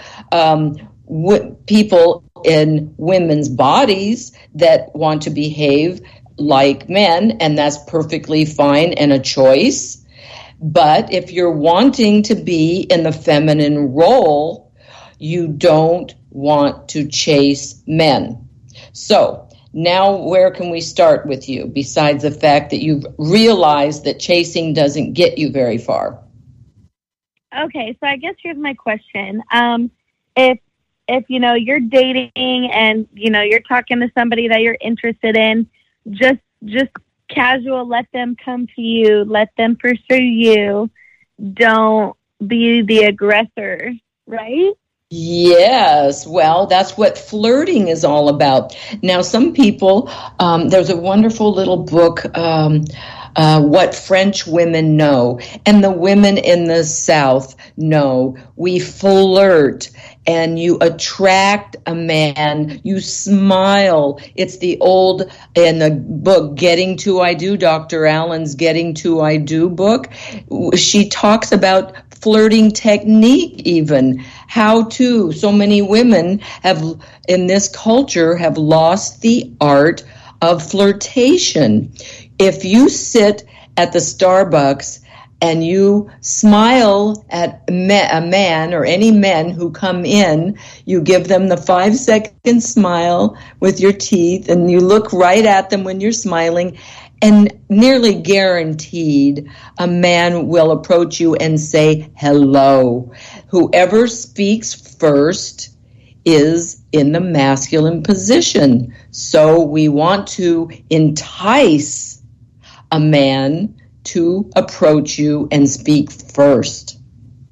[SPEAKER 4] people in women's bodies that want to behave like men, and that's perfectly fine and a choice. But if you're wanting to be in the feminine role, you don't want to chase men. So now where can we start with you, besides the fact that you've realized that chasing doesn't get you very far?
[SPEAKER 9] Okay, so I guess here's my question. If you're dating and you're talking to somebody that you're interested in, just casual, let them come to you, let them pursue you. Don't be the aggressor, right?
[SPEAKER 4] Yes, well, that's what flirting is all about. Now, some people, there's a wonderful little book what French women know and the women in the South know. We flirt and you attract a man, you smile. It's the old, in the book, Getting to I Do, Dr. Allen's Getting to I Do book, she talks about flirting technique even. How to. So many women have, in this culture, have lost the art of flirtation. If you sit at the Starbucks and you smile at a man or any men who come in, you give them the 5-second smile with your teeth and you look right at them when you're smiling, and nearly guaranteed a man will approach you and say hello. Whoever speaks first is in the masculine position. So we want to entice a man to approach you and speak first.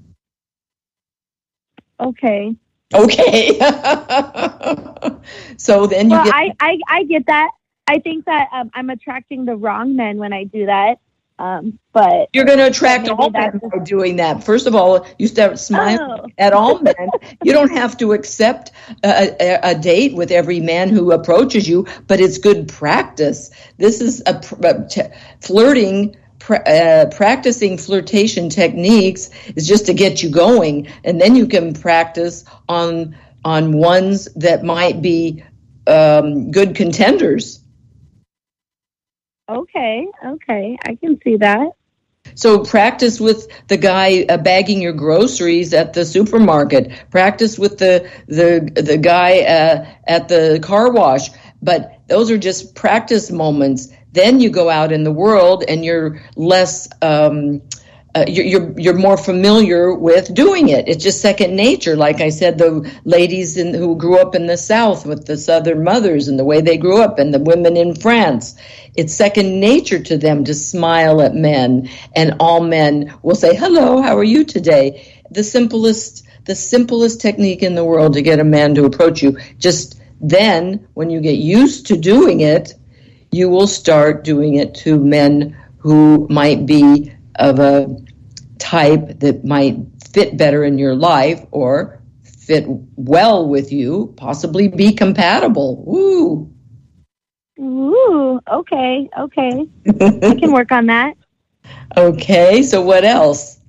[SPEAKER 9] Okay.
[SPEAKER 4] Okay. So then you
[SPEAKER 9] get... I get that. I think that I'm attracting the wrong men when I do that. But
[SPEAKER 4] you're going to attract all men by doing that. First of all, you start smiling at all men. You don't have to accept a date with every man who approaches you, but it's good practice. This is flirting. Practicing flirtation techniques is just to get you going, and then you can practice on ones that might be good contenders.
[SPEAKER 9] Okay, I can see that.
[SPEAKER 4] So practice with the guy bagging your groceries at the supermarket. Practice with the guy at the car wash. But those are just practice moments. Then you go out in the world and you're less, you're more familiar with doing it. It's just second nature. Like I said, the ladies who grew up in the South with the Southern mothers and the way they grew up, and the women in France, it's second nature to them to smile at men, and all men will say, hello, how are you today? The simplest technique in the world to get a man to approach you. Just then, when you get used to doing it, you will start doing it to men who might be of a type that might fit better in your life or fit well with you, possibly be compatible. Ooh,
[SPEAKER 9] okay. I can work on that.
[SPEAKER 4] Okay, so what else?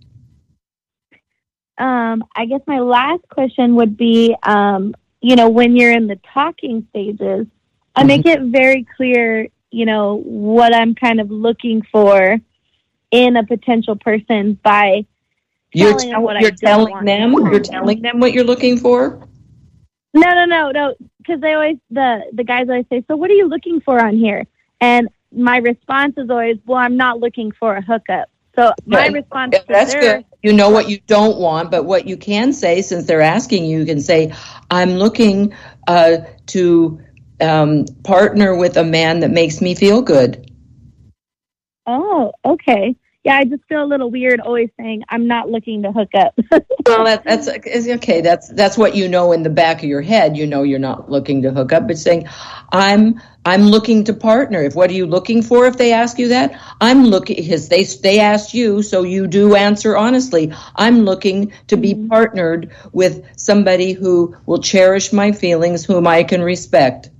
[SPEAKER 9] I guess my last question would be, when you're in the talking stages, I make it very clear, what I'm kind of looking for in a potential person by telling them what
[SPEAKER 4] You're telling them what you're looking for?
[SPEAKER 9] No. Because they always, the guys always say, so what are you looking for on here? And my response is always, well, I'm not looking for a hookup. So my response to
[SPEAKER 4] that's good. You know what you don't want, but what you can say, since they're asking you can say, I'm looking to partner with a man that makes me feel good.
[SPEAKER 9] Oh, okay. Yeah, I just feel a little weird always saying I'm not looking to hook up.
[SPEAKER 4] Well, that's okay. That's what you know in the back of your head. You know you're not looking to hook up, but saying I'm looking to partner. What are you looking for? If they ask you that, I'm looking. They asked you, so you do answer honestly. I'm looking to be partnered with somebody who will cherish my feelings, whom I can respect.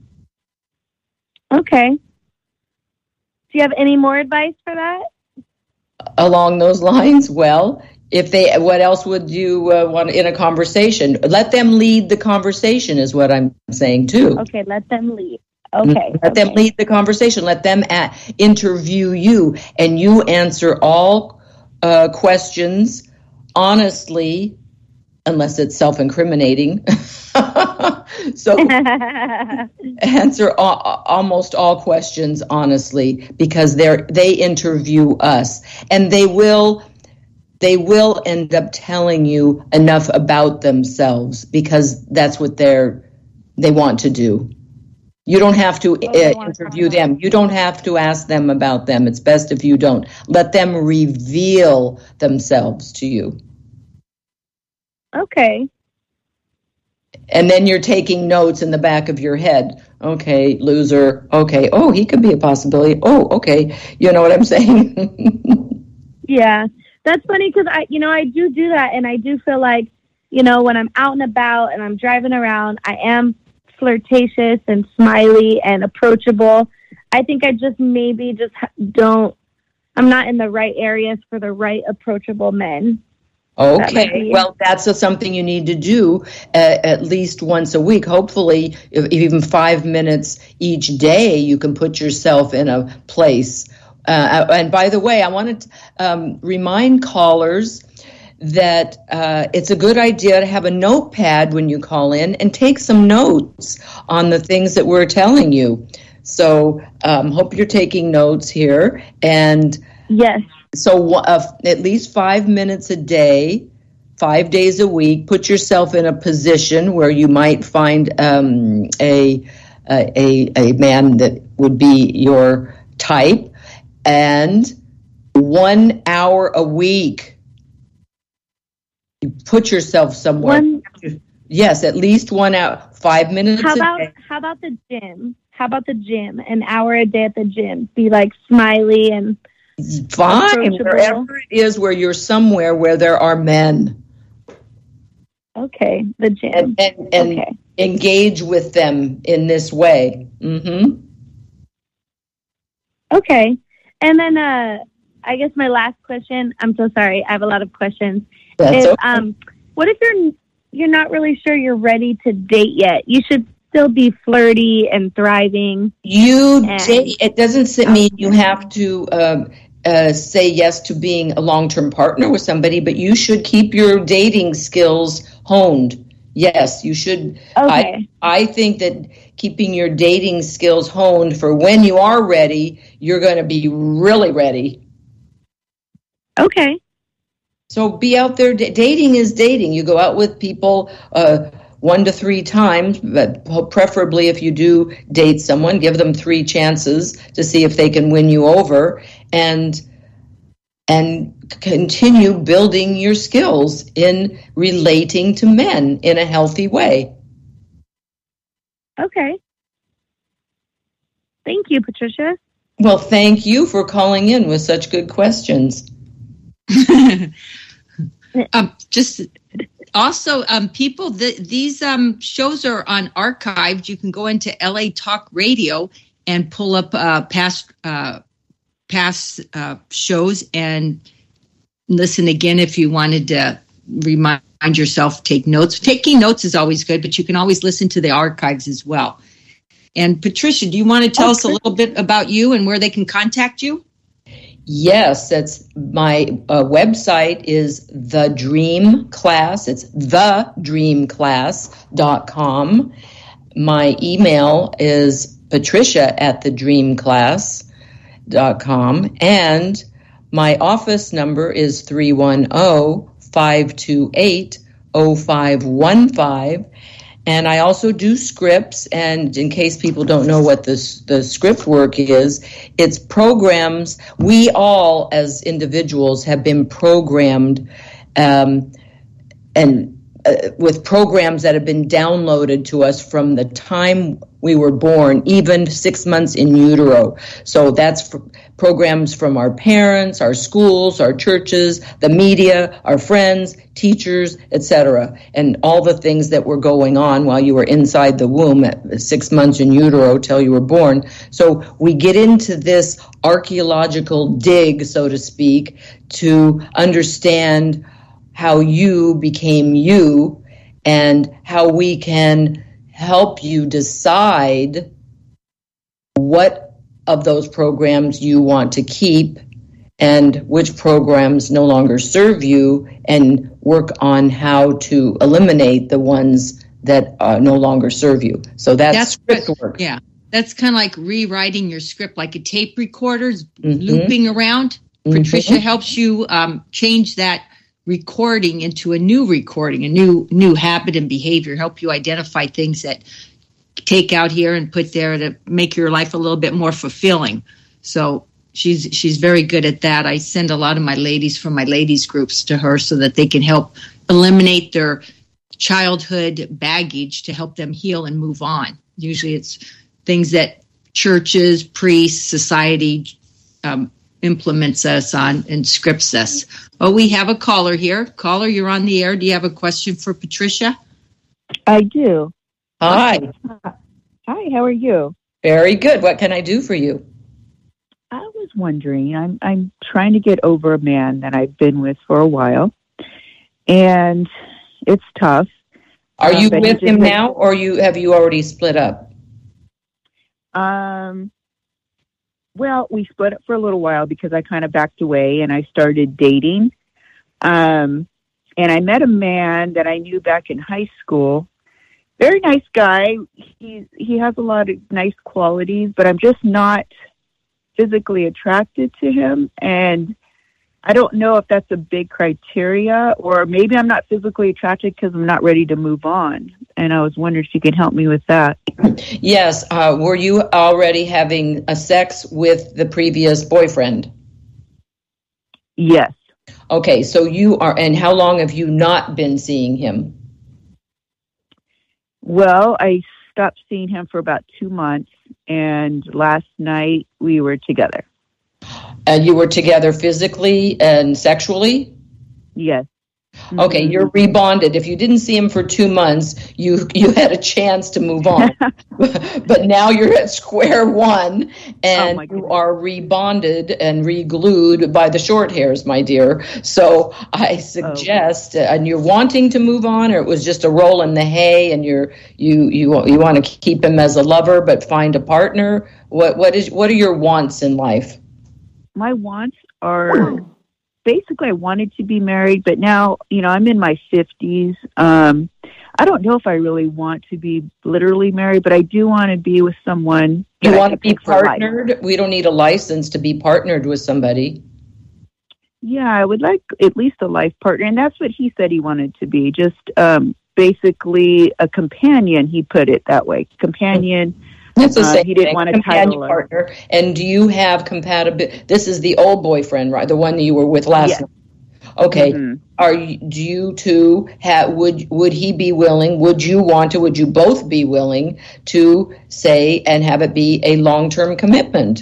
[SPEAKER 9] Okay. Do you have any more advice for that?
[SPEAKER 4] Along those lines? Well, what else would you want in a conversation? Let them lead the conversation is what I'm saying too.
[SPEAKER 9] Okay, let them lead. Okay.
[SPEAKER 4] Let them lead the conversation. Let them interview you, and you answer all questions honestly, unless it's self-incriminating. So answer almost all questions honestly, because they interview us, and they will end up telling you enough about themselves, because that's what they want to do. You don't have to interview them. You don't have to ask them about them. It's best if you don't. Let them reveal themselves to you.
[SPEAKER 9] Okay.
[SPEAKER 4] And then you're taking notes in the back of your head. Okay, loser. Okay. Oh, he could be a possibility. Oh, okay. You know what I'm saying?
[SPEAKER 9] Yeah. That's funny because I do that. And I do feel like, when I'm out and about and I'm driving around, I am flirtatious and smiley and approachable. I think I just I'm not in the right areas for the right approachable men.
[SPEAKER 4] Okay, well, that's something you need to do at least once a week. Hopefully, if even 5 minutes each day, you can put yourself in a place. And by the way, I want to remind callers that it's a good idea to have a notepad when you call in and take some notes on the things that we're telling you. So hope you're taking notes here. And
[SPEAKER 9] yes.
[SPEAKER 4] So at least 5 minutes a day, 5 days a week, put yourself in a position where you might find a man that would be your type, and 1 hour a week. You put yourself somewhere. Yes, at least 1 hour, 5 minutes a day.
[SPEAKER 9] How about the gym? How about the gym? An hour a day at the gym. Be like smiley and
[SPEAKER 4] fine, wherever it is where you're somewhere where there are men.
[SPEAKER 9] Okay, the gym.
[SPEAKER 4] And
[SPEAKER 9] okay.
[SPEAKER 4] Engage with them in this way. Mm-hmm.
[SPEAKER 9] Okay. And then I guess my last question, I'm so sorry, I have a lot of questions.
[SPEAKER 4] That's okay.
[SPEAKER 9] What if you're not really sure you're ready to date yet? You should still be flirty and thriving.
[SPEAKER 4] It doesn't mean you have to say yes to being a long-term partner with somebody, but you should keep your dating skills honed. Yes, you should.
[SPEAKER 9] Okay.
[SPEAKER 4] I think that keeping your dating skills honed for when you are ready, you're going to be really ready.
[SPEAKER 9] Okay.
[SPEAKER 4] So be out there. Dating is dating. You go out with people 1 to 3 times, but preferably if you do date someone, give them 3 chances to see if they can win you over, and continue building your skills in relating to men in a healthy way.
[SPEAKER 9] Okay. Thank you, Patricia.
[SPEAKER 4] Well, thank you for calling in with such good questions.
[SPEAKER 3] People, these shows are on archived. You can go into LA Talk Radio and pull up past shows and listen again if you wanted to remind yourself, take notes. Taking notes is always good, but you can always listen to the archives as well. And Patricia, do you want to tell us a little bit about you and where they can contact you?
[SPEAKER 4] Yes, that's my website is The Dream Class. It's thedreamclass.com. My email is patricia@thedreamclass.com. And my office number is 310-528-0515. And I also do scripts, and in case people don't know what the script work is, it's programs. We all, as individuals, have been programmed with programs that have been downloaded to us from the time we were born, even 6 months in utero. So that's programs from our parents, our schools, our churches, the media, our friends, teachers, etc., and all the things that were going on while you were inside the womb at 6 months in utero till you were born. So we get into this archaeological dig, so to speak, to understand how you became you and how we can help you decide what of those programs you want to keep and which programs no longer serve you, and work on how to eliminate the ones that no longer serve you. So that's script work.
[SPEAKER 3] Yeah, that's kind of like rewriting your script, like a tape recorder's looping around. Patricia helps you change that recording into a new recording, a new habit and behavior, help you identify things that take out here and put there to make your life a little bit more fulfilling. So she's very good at that. I send a lot of my ladies from my ladies groups to her so that they can help eliminate their childhood baggage to help them heal and move on. Usually it's things that churches, priests, society implements us on and scripts us. Oh, we have a caller here. Caller, you're on the air. Do you have a question for Patricia?
[SPEAKER 10] I do.
[SPEAKER 4] Hi.
[SPEAKER 10] Hi, how are you?
[SPEAKER 4] Very good. What can I do for you?
[SPEAKER 10] I was wondering, I'm trying to get over a man that I've been with for a while, and it's tough.
[SPEAKER 4] Are you with him now, or have you already split up?
[SPEAKER 10] Well, we split up for a little while because I kind of backed away and I started dating. And I met a man that I knew back in high school. Very nice guy. He has a lot of nice qualities, but I'm just not physically attracted to him. And I don't know if that's a big criteria, or maybe I'm not physically attracted because I'm not ready to move on. And I was wondering if you could help me with that.
[SPEAKER 4] Yes. Were you already having a sex with the previous boyfriend?
[SPEAKER 10] Yes.
[SPEAKER 4] Okay. So you are, and how long have you not been seeing him?
[SPEAKER 10] Well, I stopped seeing him for about 2 months, and last night we were together.
[SPEAKER 4] And you were together physically and sexually?
[SPEAKER 10] Yes.
[SPEAKER 4] Okay, you're rebonded. If you didn't see him for 2 months, you had a chance to move on. But now you're at square one, and you are rebonded and re-glued by the short hairs, my dear. So I suggest, and you're wanting to move on, or it was just a roll in the hay, and you want to keep him as a lover, but find a partner. What are your wants in life?
[SPEAKER 10] My wants are... Basically, I wanted to be married, but now, I'm in my 50s. I don't know if I really want to be literally married, but I do want to be with someone.
[SPEAKER 4] You want to be partnered? We don't need a license to be partnered with somebody.
[SPEAKER 10] Yeah, I would like at least a life partner, and that's what he said he wanted to be, just basically a companion, he put it that way. Companion.
[SPEAKER 4] That's the same
[SPEAKER 10] he didn't
[SPEAKER 4] thing.
[SPEAKER 10] want a
[SPEAKER 4] companion partner. And do you have compatibility? This is the old boyfriend, right? The one that you were with last night. Okay. Mm-hmm. Do you two would he be willing? Would you both be willing to say and have it be a long-term commitment?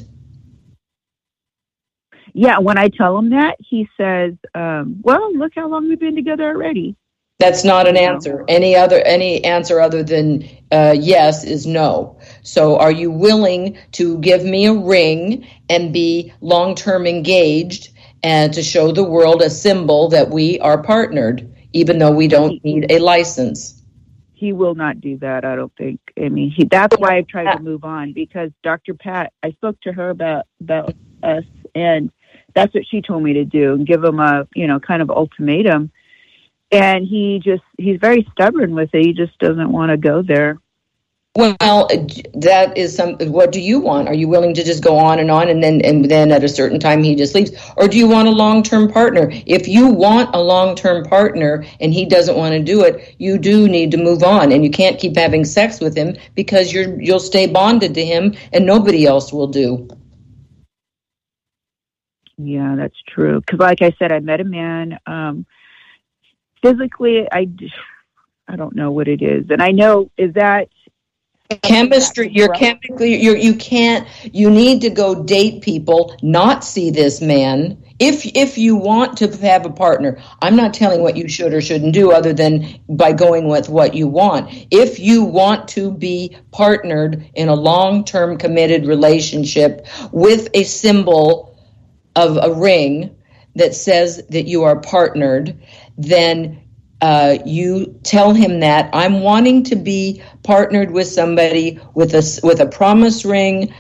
[SPEAKER 10] Yeah. When I tell him that, he says, "Well, look how long we've been together already."
[SPEAKER 4] That's not an answer. Any answer other than yes is no. So are you willing to give me a ring and be long-term engaged and to show the world a symbol that we are partnered, even though we don't need a license?
[SPEAKER 10] He will not do that, I don't think. I mean, that's why I've tried to move on, because Dr. Pat, I spoke to her about us, and that's what she told me to do, and give him a, kind of ultimatum. And he's very stubborn with it. He just doesn't want to go there.
[SPEAKER 4] Well, that is what do you want? Are you willing to just go on, and then at a certain time he just leaves? Or do you want a long-term partner? If you want a long-term partner and he doesn't want to do it, you do need to move on, and you can't keep having sex with him because you'll stay bonded to him and nobody else will do.
[SPEAKER 10] Yeah, that's true. Because like I said, I met a man, physically, I don't know what it is. And I know, is that
[SPEAKER 4] chemistry? You need to go date people, not see this man. If you want to have a partner, I'm not telling what you should or shouldn't do other than by going with what you want. If you want to be partnered in a long-term committed relationship with a symbol of a ring that says that you are partnered, then you tell him that I'm wanting to be partnered with somebody with a promise ring,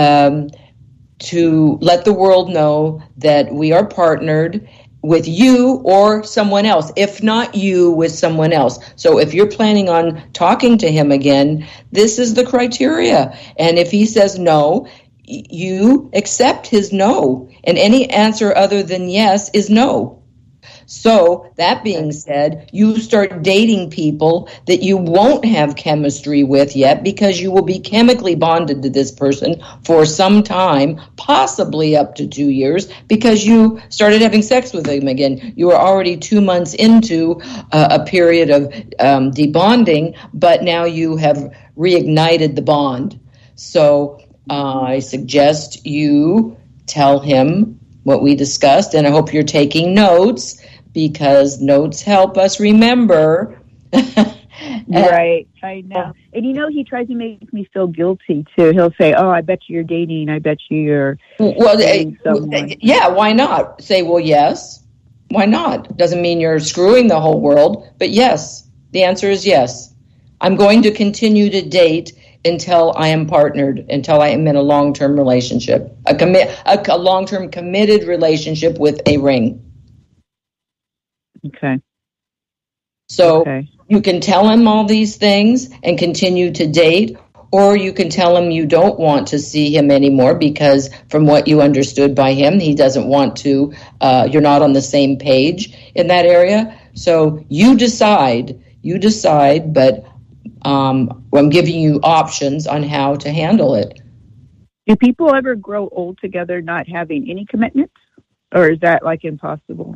[SPEAKER 4] to let the world know that we are partnered with you or someone else, if not you, with someone else. So if you're planning on talking to him again, this is the criteria. And if he says no, you accept his no. And any answer other than yes is no. So that being said, you start dating people that you won't have chemistry with yet because you will be chemically bonded to this person for some time, possibly up to 2 years, because you started having sex with them again. You were already 2 months into a period of debonding, but now you have reignited the bond. So I suggest you tell him what we discussed, and I hope you're taking notes because notes help us remember.
[SPEAKER 10] Right, I know. And he tries to make me feel guilty too. He'll say, "Oh, I bet you're dating. I bet you're dating someone."
[SPEAKER 4] Yeah, why not? Say, well, yes. Why not? Doesn't mean you're screwing the whole world, but yes. The answer is yes. I'm going to continue to date until I am partnered, until I am in a long-term relationship, a long-term committed relationship with a ring.
[SPEAKER 10] Okay.
[SPEAKER 4] So you can tell him all these things and continue to date, or you can tell him you don't want to see him anymore because from what you understood by him, he doesn't want to, you're not on the same page in that area. So you decide, but I'm giving you options on how to handle it.
[SPEAKER 10] Do people ever grow old together not having any commitments? Or is that like impossible?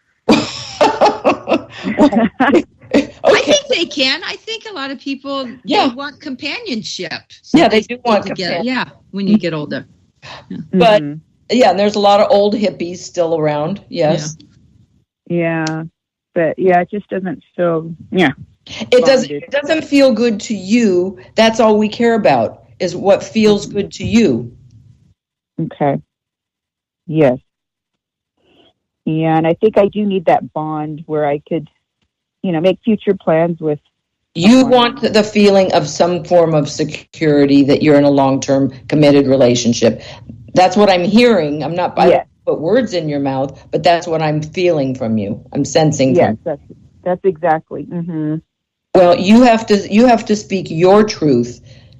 [SPEAKER 3] I think they can. I think a lot of people they want companionship.
[SPEAKER 4] So they do want companionship.
[SPEAKER 3] Yeah, when you get older.
[SPEAKER 4] Yeah. But there's a lot of old hippies still around. Yes.
[SPEAKER 10] Yeah. But it just doesn't feel
[SPEAKER 4] It doesn't feel good to you. That's all we care about is what feels good to you.
[SPEAKER 10] Okay. Yes. Yeah, and I think I do need that bond where I could, make future plans with.
[SPEAKER 4] You want the feeling of some form of security that you're in a long-term committed relationship. That's what I'm hearing. I don't put words in your mouth, but that's what I'm feeling from you. I'm sensing.
[SPEAKER 10] Yes, that's exactly. Mm-hmm.
[SPEAKER 4] Well, you have to speak your truth.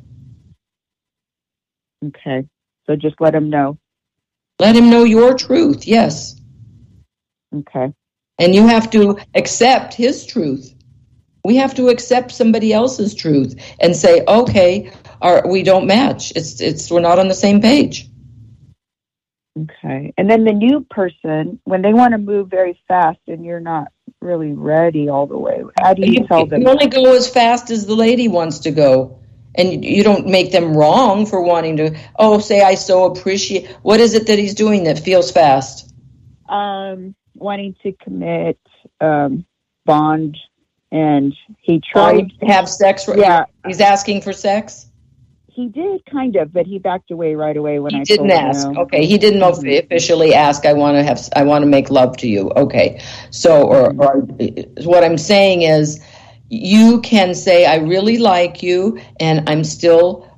[SPEAKER 10] Okay. So just let him know.
[SPEAKER 4] Let him know your truth. Yes.
[SPEAKER 10] Okay.
[SPEAKER 4] And you have to accept his truth. We have to accept somebody else's truth and say, okay, we don't match. We're not on the same page.
[SPEAKER 10] Okay. And then the new person, when they want to move very fast and you're not really ready all the way, how do you tell them?
[SPEAKER 4] You only go as fast as the lady wants to go. And you don't make them wrong for wanting to, say I so appreciate. What is it that he's doing that feels fast?
[SPEAKER 10] Wanting to commit, bond, and he tried
[SPEAKER 4] to have sex. Yeah. He's asking for sex?
[SPEAKER 10] He did kind of, but he backed away right away when I told him.
[SPEAKER 4] He didn't ask. No. Okay, he didn't officially ask. I want to make love to you. Okay, so or what I'm saying is, you can say I really like you, and I'm still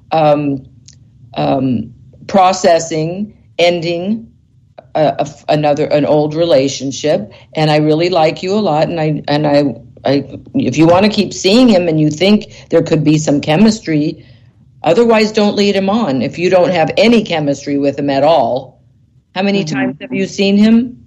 [SPEAKER 4] processing ending an old relationship, and I really like you a lot, and I if you want to keep seeing him and you think there could be some chemistry. Otherwise, don't lead him on. If you don't have any chemistry with him at all, how many times have you seen him?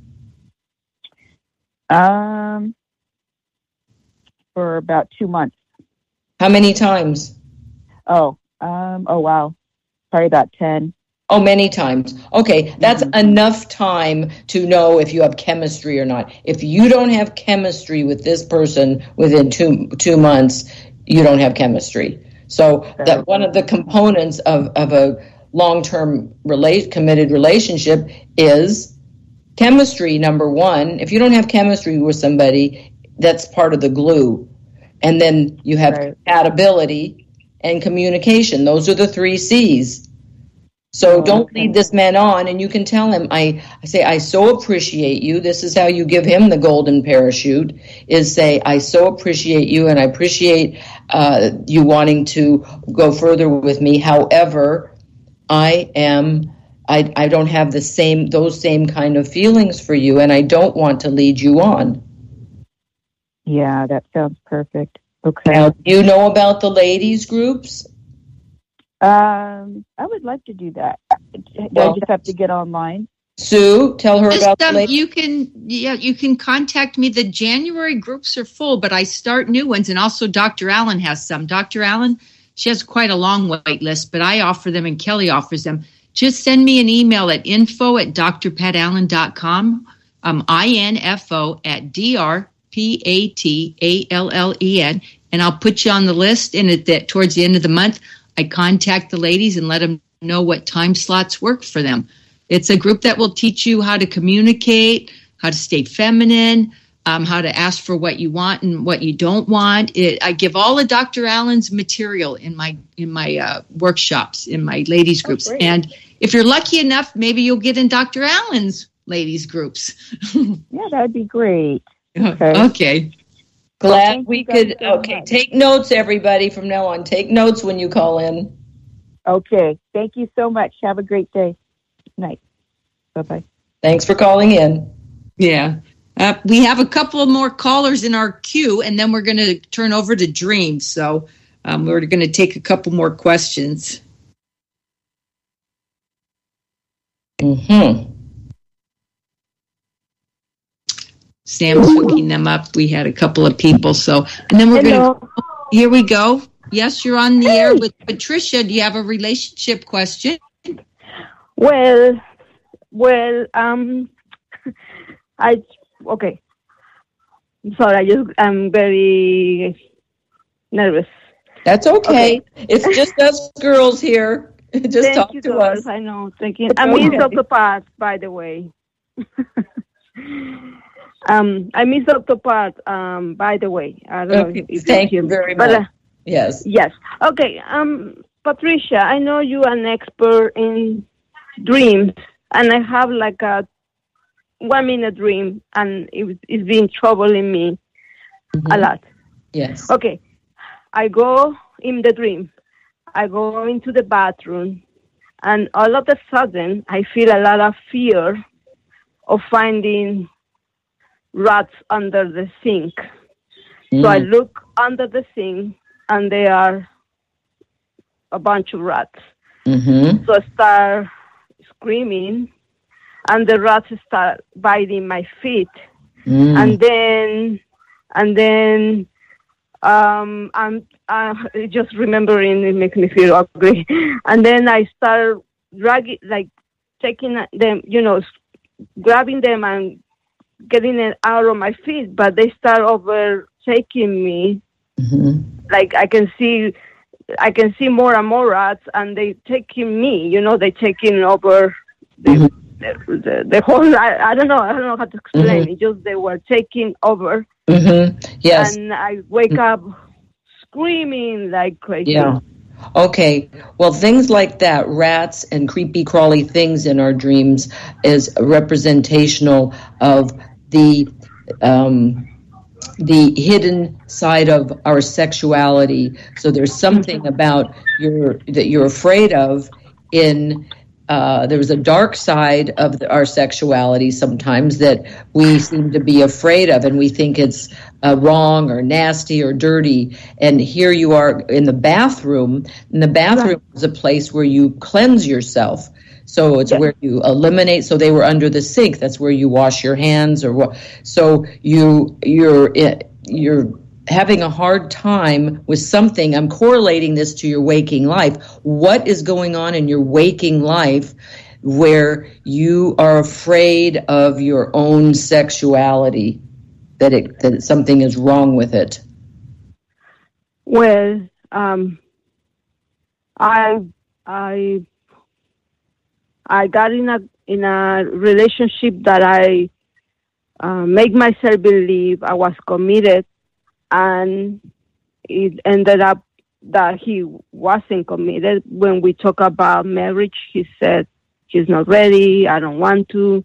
[SPEAKER 10] For about 2 months.
[SPEAKER 4] How many times?
[SPEAKER 10] Oh wow, probably about 10.
[SPEAKER 4] Oh, many times. Okay, that's enough time to know if you have chemistry or not. If you don't have chemistry with this person within 2 months, you don't have chemistry. So that one of the components of a long-term committed relationship is chemistry, number one. If you don't have chemistry with somebody, that's part of the glue. And then you have compatibility and communication. Those are the 3 C's. So don't lead this man on, and you can tell him, I so appreciate you. This is how you give him the golden parachute, is say, I so appreciate you, and I appreciate you wanting to go further with me. However, I don't have those same kind of feelings for you, and I don't want to lead you on.
[SPEAKER 10] Yeah, that sounds perfect. Okay.
[SPEAKER 4] Now, do you know about the ladies' groups?
[SPEAKER 10] I would like to do that. I just have to get online.
[SPEAKER 4] Sue, tell her about the
[SPEAKER 3] you can contact me. The January groups are full, but I start new ones, and also Dr. Allen has some. Dr. Allen, she has quite a long wait list, but I offer them and Kelly offers them. Just send me an email at info@drpatallen.com, info@drpatallen, and I'll put you on the list. And towards the end of the month, I contact the ladies and let them know what time slots work for them. It's a group that will teach you how to communicate, how to stay feminine, how to ask for what you want and what you don't want. I give all of Dr. Allen's material in my workshops, in my ladies groups. And if you're lucky enough, maybe you'll get in Dr. Allen's ladies groups.
[SPEAKER 10] Yeah, that'd be great.
[SPEAKER 3] Okay.
[SPEAKER 4] Glad we could. Okay, take notes, everybody, from now on. Take notes when you call in.
[SPEAKER 10] Okay. Thank you so much. Have a great day. Night. Bye-bye.
[SPEAKER 4] Thanks for calling in.
[SPEAKER 3] Yeah. We have a couple more callers in our queue, and then we're going to turn over to Dreams. So we're going to take a couple more questions. Sam's hooking them up. We had a couple of people. So, and then we're going to, here we go. Yes, you're on the air with Patricia. Do you have a relationship question?
[SPEAKER 7] Okay. I'm sorry, I'm very nervous.
[SPEAKER 4] That's okay. It's just us girls here. Just
[SPEAKER 7] Thank
[SPEAKER 4] talk
[SPEAKER 7] you,
[SPEAKER 4] to
[SPEAKER 7] girls.
[SPEAKER 4] us.
[SPEAKER 7] I know. Thank you. I miss Octopath, by the way. I miss Octopath, by the way. I don't know if
[SPEAKER 4] Thank you very much. Yes.
[SPEAKER 7] Yes. Okay. Patricia, I know you're an expert in dreams, and I have like a 1-minute dream, and it's been troubling me a lot.
[SPEAKER 4] Yes.
[SPEAKER 7] Okay. I go in the dream. I go into the bathroom, and all of a sudden, I feel a lot of fear of finding rats under the sink. So I look under the sink, and there are a bunch of rats. So I start screaming, and the rats start biting my feet. And then I'm just remembering, it makes me feel ugly. And then I start dragging, like taking them, grabbing them and getting it out of my feet, but they start overtaking me. Like I can see more and more rats, and they taking me. They taking over the whole. I don't know how to explain it. Just they were taking over.
[SPEAKER 4] Yes.
[SPEAKER 7] And I wake up screaming like crazy.
[SPEAKER 4] Yeah. Okay. Well, things like that, rats and creepy crawly things in our dreams, is representational of the hidden side of our sexuality. So there's something about that you're afraid of in. There's a dark side of our sexuality sometimes that we seem to be afraid of, and we think it's wrong or nasty or dirty. And here you are in the bathroom, and the bathroom is a place where you cleanse yourself. So it's where you eliminate. So they were under the sink. That's where you wash your hands, or what. So you're having a hard time with something. I'm correlating this to your waking life. What is going on in your waking life where you are afraid of your own sexuality, that something is wrong with it?
[SPEAKER 7] Well, I got in a relationship that I make myself believe I was committed, and it ended up that he wasn't committed. When we talk about marriage, he said he's not ready, I don't want to,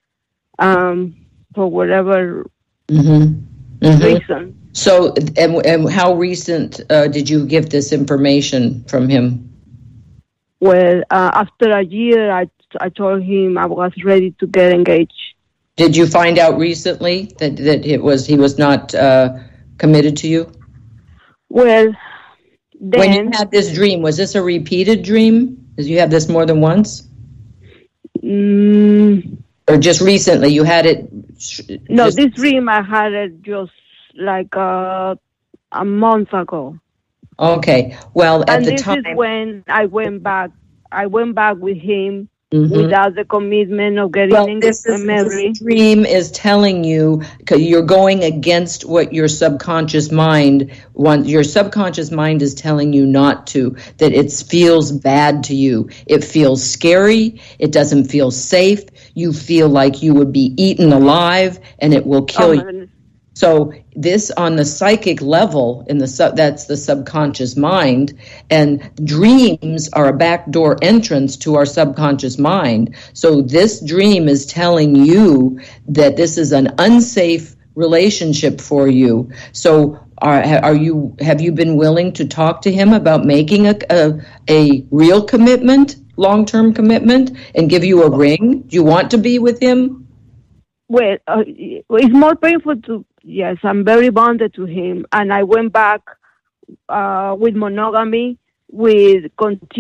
[SPEAKER 7] for whatever reason.
[SPEAKER 4] So, and how recent did you get this information from him?
[SPEAKER 7] Well, after a year, I told him I was ready to get engaged.
[SPEAKER 4] Did you find out recently that he was not committed to you?
[SPEAKER 7] Well, then,
[SPEAKER 4] when you had this dream, was this a repeated dream? Did you have this more than once? Or just recently, you had it?
[SPEAKER 11] No, this dream I had it just like a month ago.
[SPEAKER 4] Okay. Well, at the time,
[SPEAKER 11] this is when I went back. I went back with him without the commitment of getting married. This
[SPEAKER 4] dream is telling you, because you're going against what your subconscious mind wants. Your subconscious mind is telling you not to, that it feels bad to you. It feels scary. It doesn't feel safe. You feel like you would be eaten alive and it will kill you. So this on the psychic level, that's the subconscious mind, and dreams are a backdoor entrance to our subconscious mind. So this dream is telling you that this is an unsafe relationship for you. So have you been willing to talk to him about making a real commitment, long-term commitment, and give you a ring? Do you want to be with him?
[SPEAKER 11] Well, it's more painful to. Yes, I'm very bonded to him, and I went back with monogamy, with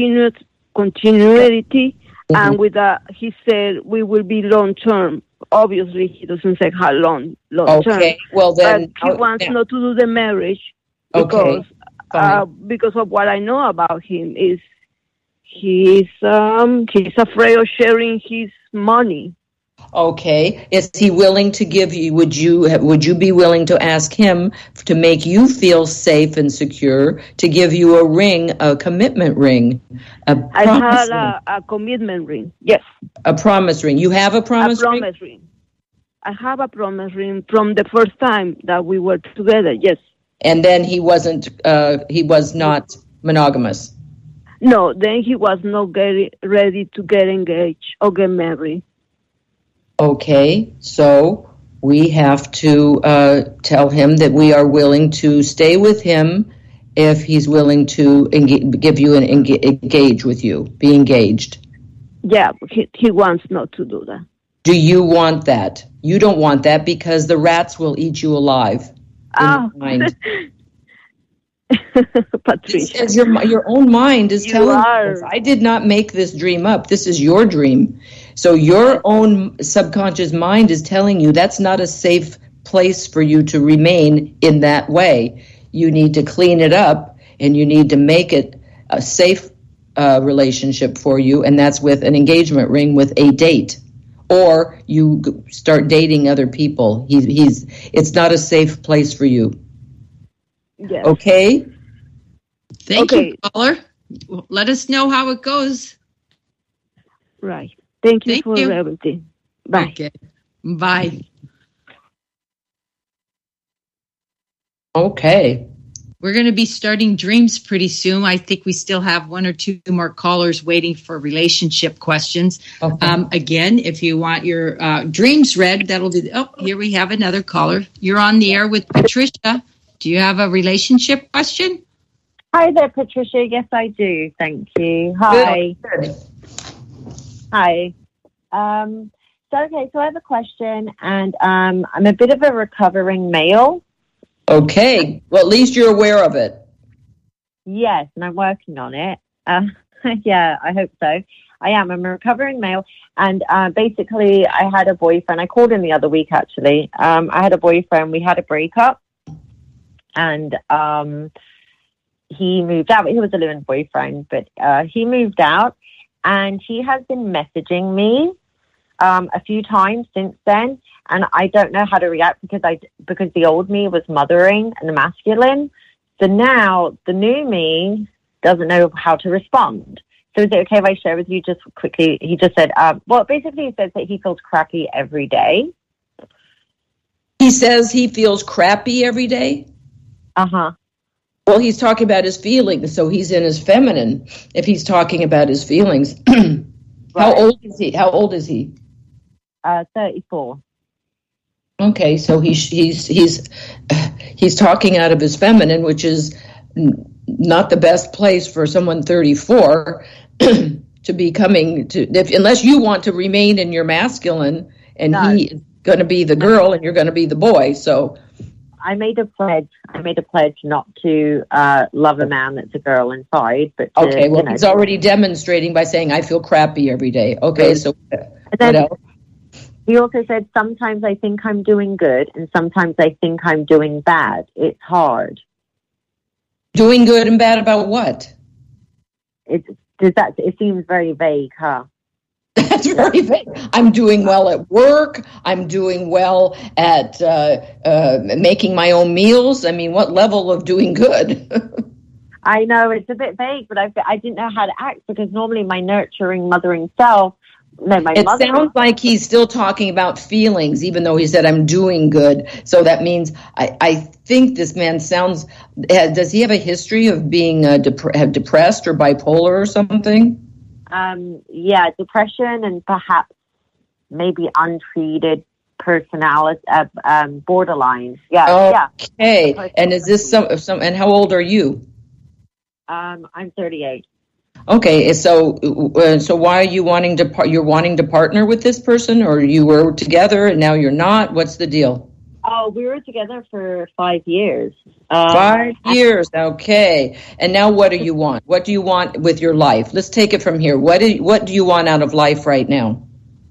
[SPEAKER 11] continuity, and with he said we will be long term. Obviously, he doesn't say how long term.
[SPEAKER 4] Okay, well then
[SPEAKER 11] he wants not to do the marriage because of what I know about him is he's afraid of sharing his money.
[SPEAKER 4] Okay. Is he willing to give you, would you be willing to ask him to make you feel safe and secure, to give you a ring, a commitment ring?
[SPEAKER 11] I had a commitment ring, yes.
[SPEAKER 4] A promise ring. You have a promise ring?
[SPEAKER 11] A promise ring. I have a promise ring from the first time that we were together, yes.
[SPEAKER 4] And then he was not monogamous?
[SPEAKER 11] No, then he was not ready to get engaged or get married.
[SPEAKER 4] Okay, so we have to tell him that we are willing to stay with him if he's willing to give you engage with you, be engaged.
[SPEAKER 11] Yeah, he wants not to do that.
[SPEAKER 4] Do you want that? You don't want that because the rats will eat you alive.
[SPEAKER 11] Oh.
[SPEAKER 4] Patricia. Your own mind is telling you. I did not make this dream up. This is your dream. So your own subconscious mind is telling you that's not a safe place for you to remain in that way. You need to clean it up and you need to make it a safe relationship for you, and that's with an engagement ring with a date. Or you start dating other people. It's not a safe place for you.
[SPEAKER 11] Yes.
[SPEAKER 4] Okay?
[SPEAKER 3] Thank you, caller. Let us know how it goes.
[SPEAKER 11] Right. Thank you for everything. Bye.
[SPEAKER 3] Okay. Bye.
[SPEAKER 4] Okay.
[SPEAKER 3] We're going to be starting dreams pretty soon. I think we still have one or two more callers waiting for relationship questions. Okay. Again, if you want your dreams read, that'll do. Oh, here we have another caller. You're on the air with Patricia. Do you have a relationship question?
[SPEAKER 12] Hi there, Patricia. Yes, I do. Thank you. Hi.
[SPEAKER 4] Good.
[SPEAKER 12] Hi. So I have a question, and I'm a bit of a recovering male.
[SPEAKER 4] Okay. Well, at least you're aware of it.
[SPEAKER 12] Yes, and I'm working on it. Yeah, I hope so. I am. I'm a recovering male, and basically I had a boyfriend. I called him the other week, actually. I had a boyfriend. We had a breakup, and he moved out. He was a living boyfriend, but he moved out, and he has been messaging me a few times since then, and I don't know how to react because the old me was mothering and masculine. So now the new me doesn't know how to respond. So is it okay if I share with you just quickly? He just said, basically he says that he feels crappy every day.
[SPEAKER 4] He says he feels crappy every day?
[SPEAKER 12] Uh-huh.
[SPEAKER 4] Well, he's talking about his feelings, so he's in his feminine if he's talking about his feelings. Right. How old is he?
[SPEAKER 12] 34.
[SPEAKER 4] Okay, so he's talking out of his feminine, which is not the best place for someone 34 to be coming to, unless you want to remain in your masculine, and he is going to be the girl and you're going to be the boy. So
[SPEAKER 12] I made a pledge. Not to love a man that's a girl inside. But
[SPEAKER 4] okay, well, he's already demonstrating by saying, I feel crappy every day. Okay, so what else?
[SPEAKER 12] He also said, sometimes I think I'm doing good, and sometimes I think I'm doing bad. It's hard.
[SPEAKER 4] Doing good and bad about what?
[SPEAKER 12] It seems very vague, huh?
[SPEAKER 4] That's very vague. I'm doing well at work. I'm doing well at making my own meals. I mean, what level of doing good?
[SPEAKER 12] I know it's a bit vague, but I didn't know how to act because normally my nurturing, mothering self. It
[SPEAKER 4] sounds like he's still talking about feelings, even though he said, I'm doing good. So that means I think this man does he have a history of being depressed or bipolar or something?
[SPEAKER 12] Yeah, depression and perhaps maybe untreated personality, borderline. Yeah.
[SPEAKER 4] Okay. Yeah. And is this some? And how old are you?
[SPEAKER 12] I'm 38.
[SPEAKER 4] Okay, so why are you wanting to? You're wanting to partner with this person, or you were together and now you're not? What's the deal?
[SPEAKER 12] Oh, we were together for 5 years.
[SPEAKER 4] 5 years, okay. And now, what do you want? What do you want with your life? Let's take it from here. What do you want out of life right now?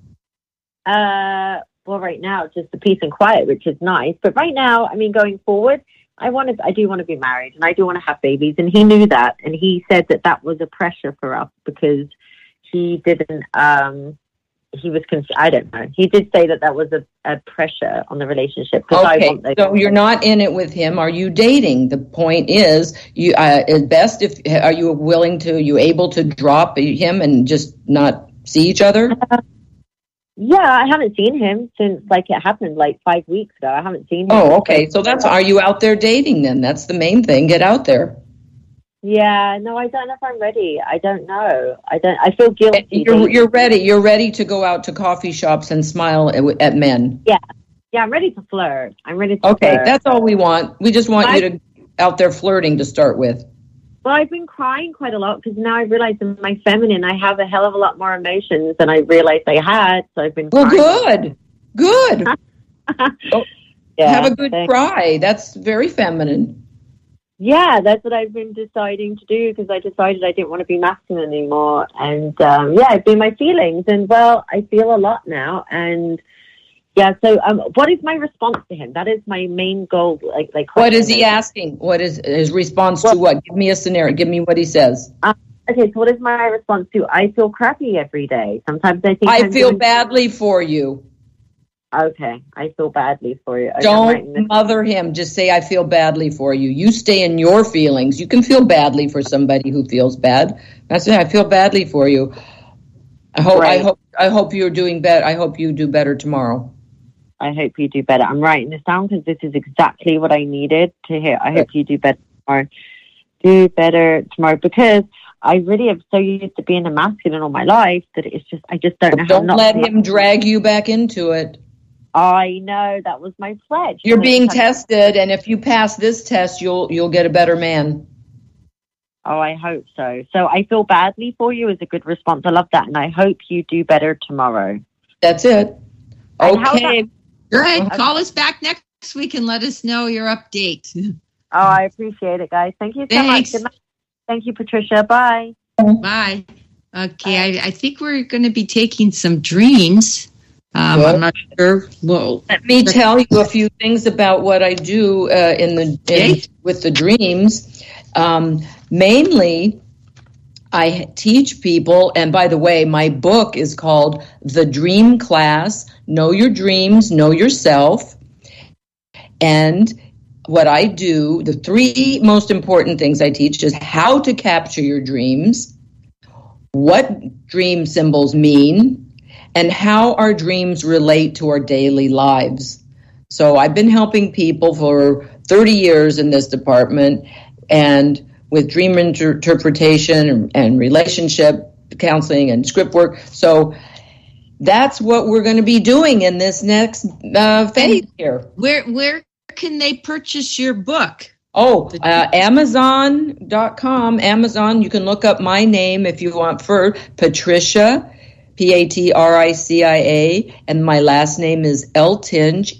[SPEAKER 12] Well, right now it's just the peace and quiet, which is nice. But right now, I mean, going forward, I do want to be married and I do want to have babies. And he knew that. And he said that was a pressure for us because he didn't, I don't know. He did say that was a pressure on the relationship.
[SPEAKER 4] Okay, so you're not in it with him. Are you dating? The point is, at best, are you able to drop him and just not see each other?
[SPEAKER 12] Yeah, I haven't seen him since it happened 5 weeks ago. I haven't seen him.
[SPEAKER 4] Oh, okay. So are you out there dating then? That's the main thing. Get out there.
[SPEAKER 12] Yeah, no, I don't know if I'm ready. I don't know. I feel guilty.
[SPEAKER 4] You're ready. You're ready to go out to coffee shops and smile at men.
[SPEAKER 12] Yeah. Yeah, I'm ready to flirt.
[SPEAKER 4] Okay, that's all we want. We just want you to out there flirting to start with.
[SPEAKER 12] Well, I've been crying quite a lot because now I realize in my feminine, I have a hell of a lot more emotions than I realized I had. So I've been crying.
[SPEAKER 4] Well, good. Yeah, have a good cry. That's very feminine.
[SPEAKER 12] Yeah, that's what I've been deciding to do because I decided I didn't want to be masculine anymore. And it'd be my feelings. And well, I feel a lot now. And yeah, so what is my response to him? That is my main goal.
[SPEAKER 4] What is he asking? What is his response to what? Give me a scenario. Give me what he says.
[SPEAKER 12] Okay, so what is my response to? I feel crappy every day. Sometimes I think
[SPEAKER 4] I feel badly for you.
[SPEAKER 12] Okay, I feel badly for you. Okay,
[SPEAKER 4] don't mother him. Just say, I feel badly for you. You stay in your feelings. You can feel badly for somebody who feels bad. That's it. I feel badly for you. I hope you're doing better. I hope you do better tomorrow.
[SPEAKER 12] I hope you do better. I'm writing this down because this is exactly what I needed to hear. I hope you do better tomorrow. Do better tomorrow because I really am so used to being a masculine all my life that it's just, I just don't know how.
[SPEAKER 4] Don't let him drag you back into it.
[SPEAKER 12] I know, that was my pledge.
[SPEAKER 4] You're being tested, and if you pass this test, you'll get a better man.
[SPEAKER 12] Oh, I hope so. So I feel badly for you is a good response. I love that, and I hope you do better tomorrow.
[SPEAKER 4] That's it. Okay.
[SPEAKER 3] Good. Call us back next week and let us know your update.
[SPEAKER 12] Oh, I appreciate it, guys. Thank you so much. Good night. Thank you, Patricia. Bye.
[SPEAKER 3] Bye. Okay, I think we're going to be taking some dreams. I'm not sure. Well,
[SPEAKER 4] let me tell you a few things about what I do with the dreams. Mainly, I teach people, and by the way, my book is called The Dream Class, Know Your Dreams, Know Yourself. And what I do, the 3 most important things I teach is how to capture your dreams, what dream symbols mean, and how our dreams relate to our daily lives. So I've been helping people for 30 years in this department, and with dream interpretation and relationship counseling and script work. So that's what we're going to be doing in this next phase here.
[SPEAKER 3] Where can they purchase your book?
[SPEAKER 4] Amazon.com. Amazon, you can look up my name if you want for Patricia Patricia, and my last name is Eltinge,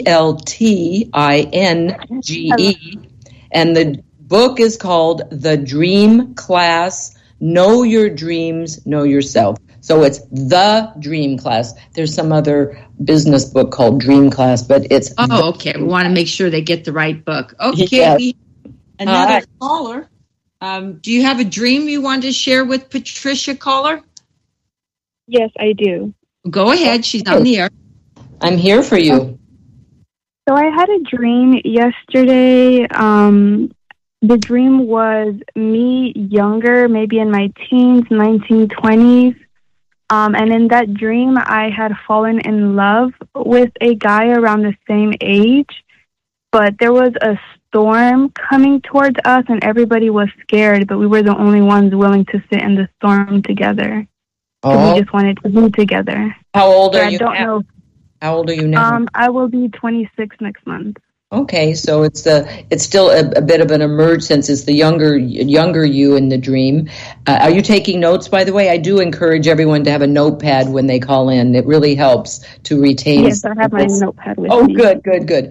[SPEAKER 4] Eltinge, and the book is called The Dream Class, Know Your Dreams, Know Yourself. So it's The Dream Class. There's some other business book called Dream Class, but it's...
[SPEAKER 3] okay. We want to make sure they get the right book. Okay,
[SPEAKER 4] Yes.
[SPEAKER 3] Another caller. Do you have a dream you want to share with Patricia, caller?
[SPEAKER 7] Yes, I do.
[SPEAKER 3] Go ahead. She's on the air.
[SPEAKER 4] I'm here for you.
[SPEAKER 7] So I had a dream yesterday. The dream was me younger, maybe in my teens, 1920s. And in that dream, I had fallen in love with a guy around the same age. But there was a storm coming towards us, and everybody was scared, but we were the only ones willing to sit in the storm together. We just wanted to be together.
[SPEAKER 4] How old are you
[SPEAKER 7] now?
[SPEAKER 4] now? How old are you now?
[SPEAKER 7] I will be 26 next month.
[SPEAKER 4] Okay, so it's still a bit of an emerge since it's the younger you in the dream. Are you taking notes, by the way? I do encourage everyone to have a notepad when they call in. It really helps to retain.
[SPEAKER 7] Yes, I have my notepad with me.
[SPEAKER 4] Oh, good.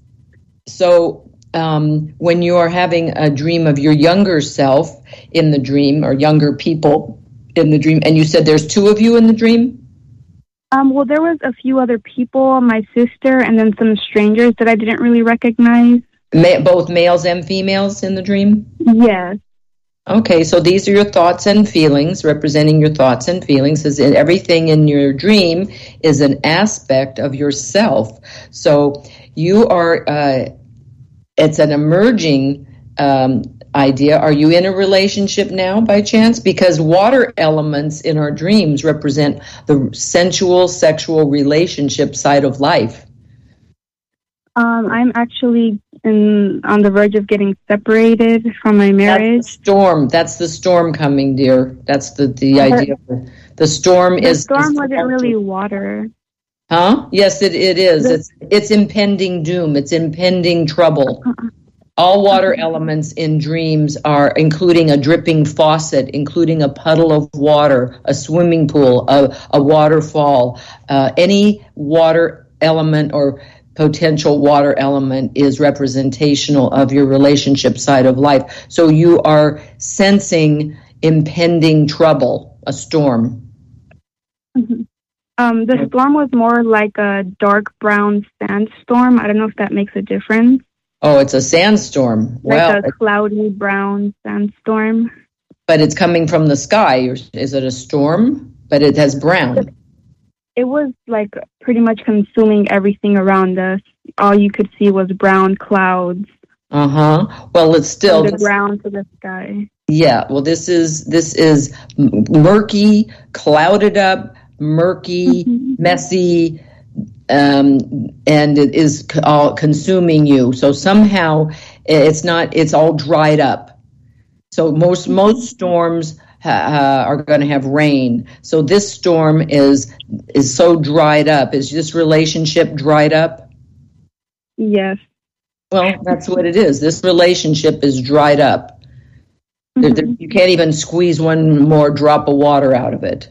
[SPEAKER 4] So when you are having a dream of your younger self in the dream, or younger people in the dream, and you said there's two of you in the dream?
[SPEAKER 7] Well, there was a few other people, my sister, and then some strangers that I didn't really recognize.
[SPEAKER 4] Both males and females in the dream?
[SPEAKER 7] Yes.
[SPEAKER 4] Okay, so these are your thoughts and feelings, representing your thoughts and feelings. As in everything in your dream is an aspect of yourself. So you are, it's an emerging idea. Are you in a relationship now by chance? Because water elements in our dreams represent the sensual, sexual relationship side of life.
[SPEAKER 7] I'm actually on the verge of getting separated from my marriage.
[SPEAKER 4] That's the storm coming, dear. That's the idea. The storm is...
[SPEAKER 7] The storm wasn't really water.
[SPEAKER 4] Huh? Yes, it is. It's impending doom. It's impending trouble. All water elements in dreams are including a dripping faucet, including a puddle of water, a swimming pool, a waterfall. Any water element or potential water element is representational of your relationship side of life. So you are sensing impending trouble, a storm.
[SPEAKER 7] Mm-hmm. The storm was more like a dark brown sandstorm. I don't know if that makes a difference.
[SPEAKER 4] Oh, it's a sandstorm.
[SPEAKER 7] Like a cloudy brown sandstorm.
[SPEAKER 4] But it's coming from the sky. Is it a storm? But it has brown.
[SPEAKER 7] It was like pretty much consuming everything around us. All you could see was brown clouds.
[SPEAKER 4] Well, it's still
[SPEAKER 7] from the ground to the sky.
[SPEAKER 4] Yeah. Well, this is murky, clouded up, murky, messy. And it is all consuming you. So somehow it's all dried up. So most storms are going to have rain. So this storm is so dried up. Is this relationship dried up?
[SPEAKER 7] Yes.
[SPEAKER 4] Well, that's what it is. This relationship is dried up. You can't even squeeze one more drop of water out of it.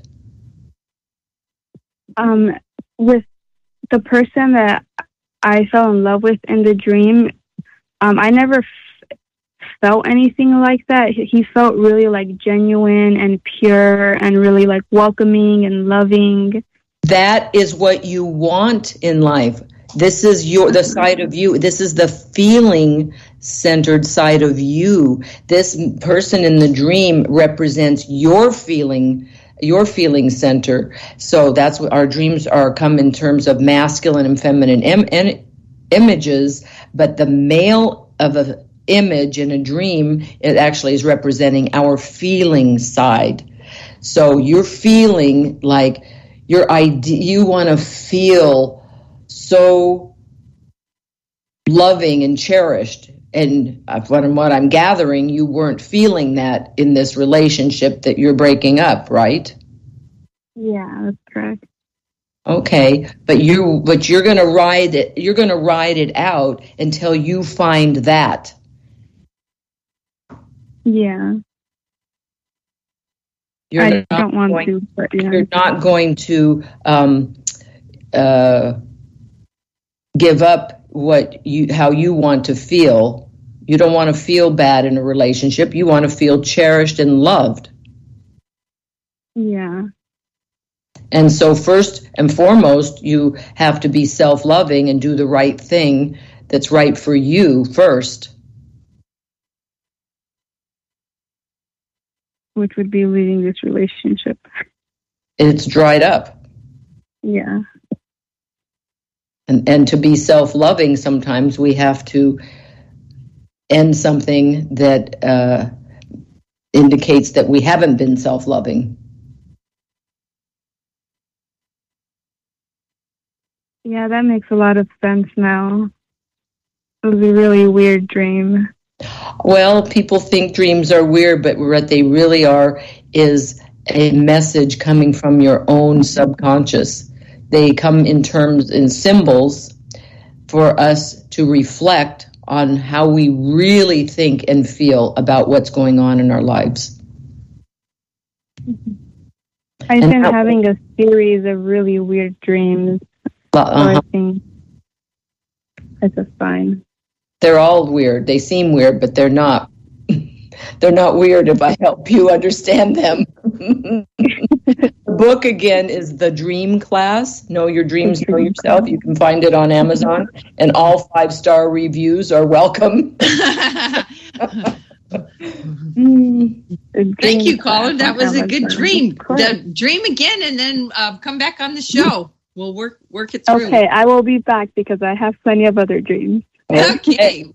[SPEAKER 7] With the person that I fell in love with in the dream, I never felt anything like that. He felt really like genuine and pure and really like welcoming and loving.
[SPEAKER 4] That is what you want in life. This is the side of you. This is the feeling centered side of you. This person in the dream represents your feeling center. So that's what our dreams come in terms of masculine and feminine images, but the male of an image in a dream, it actually is representing our feeling side. So you're feeling like you want to feel so loving and cherished. And from what I'm gathering, you weren't feeling that in this relationship that you're breaking up, right?
[SPEAKER 7] Yeah, that's correct.
[SPEAKER 4] Okay, but you're going to ride it. You're going to ride it out until you find that.
[SPEAKER 7] Yeah.
[SPEAKER 6] I don't want to, but yeah.
[SPEAKER 4] You're not going to give up how you want to feel. You don't want to feel bad in a relationship. You want to feel cherished and loved.
[SPEAKER 6] Yeah.
[SPEAKER 4] And so first and foremost, you have to be self-loving and do the right thing that's right for you first.
[SPEAKER 6] Which would be leaving this relationship.
[SPEAKER 4] It's dried up.
[SPEAKER 6] Yeah.
[SPEAKER 4] And to be self-loving, sometimes we have to end something that indicates that we haven't been self-loving.
[SPEAKER 6] Yeah, that makes a lot of sense now. It was a really weird dream.
[SPEAKER 4] Well, people think dreams are weird, but what they really are is a message coming from your own subconscious. They come in symbols for us to reflect on how we really think and feel about what's going on in our lives.
[SPEAKER 6] I've been having a series of really weird dreams. So I think it's a sign.
[SPEAKER 4] They're all weird. They seem weird, but they're not. They're not weird if I help you understand them. The book, again, is The Dream Class, Know Your Dreams, Know Yourself. You can find it on Amazon, and all 5-star reviews are welcome.
[SPEAKER 3] Thank you, caller. That was a good dream. Dream again, and then come back on the show. We'll work it through.
[SPEAKER 6] Okay, I will be back because I have plenty of other dreams.
[SPEAKER 3] Okay.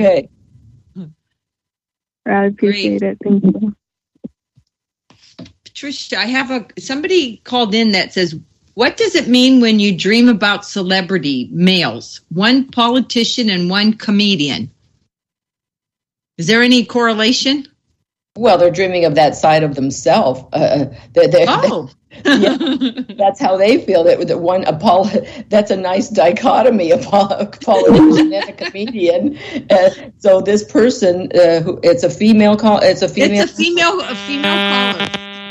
[SPEAKER 6] I appreciate it. Thank you.
[SPEAKER 3] Patricia, I have somebody called in that says, what does it mean when you dream about celebrity males, one politician and one comedian? Is there any correlation?
[SPEAKER 4] Well, they're dreaming of that side of themselves. Yeah, that's how they feel. That's a nice dichotomy, a politician and a comedian. So this person, it's a female caller.
[SPEAKER 3] A female caller.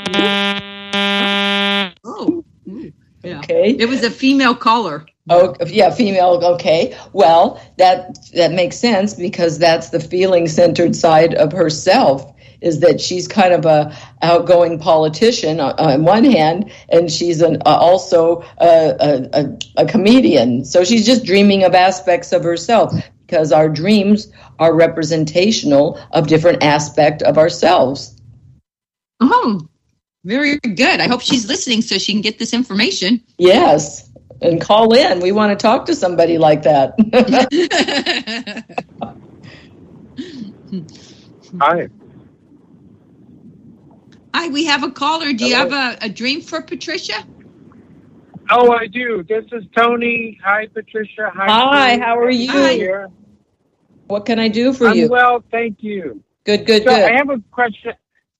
[SPEAKER 3] Oh, yeah. Okay. It was a female caller.
[SPEAKER 4] Oh, yeah, female. Okay. Well, that makes sense because that's the feeling-centered side of herself. Is that she's kind of a outgoing politician on one hand, and she's also a comedian. So she's just dreaming of aspects of herself because our dreams are representational of different aspects of ourselves.
[SPEAKER 3] Oh, very good. I hope she's listening so she can get this information.
[SPEAKER 4] Yes, and call in. We want to talk to somebody like that.
[SPEAKER 13] Hi.
[SPEAKER 3] Hi, we have a caller. Do you have a dream for Patricia?
[SPEAKER 13] Oh, I do. This is Tony. Hi, Patricia.
[SPEAKER 4] Hi, how are you?
[SPEAKER 13] Hi.
[SPEAKER 4] What can I do for you?
[SPEAKER 13] I'm well, thank you.
[SPEAKER 4] Good.
[SPEAKER 13] I have a question.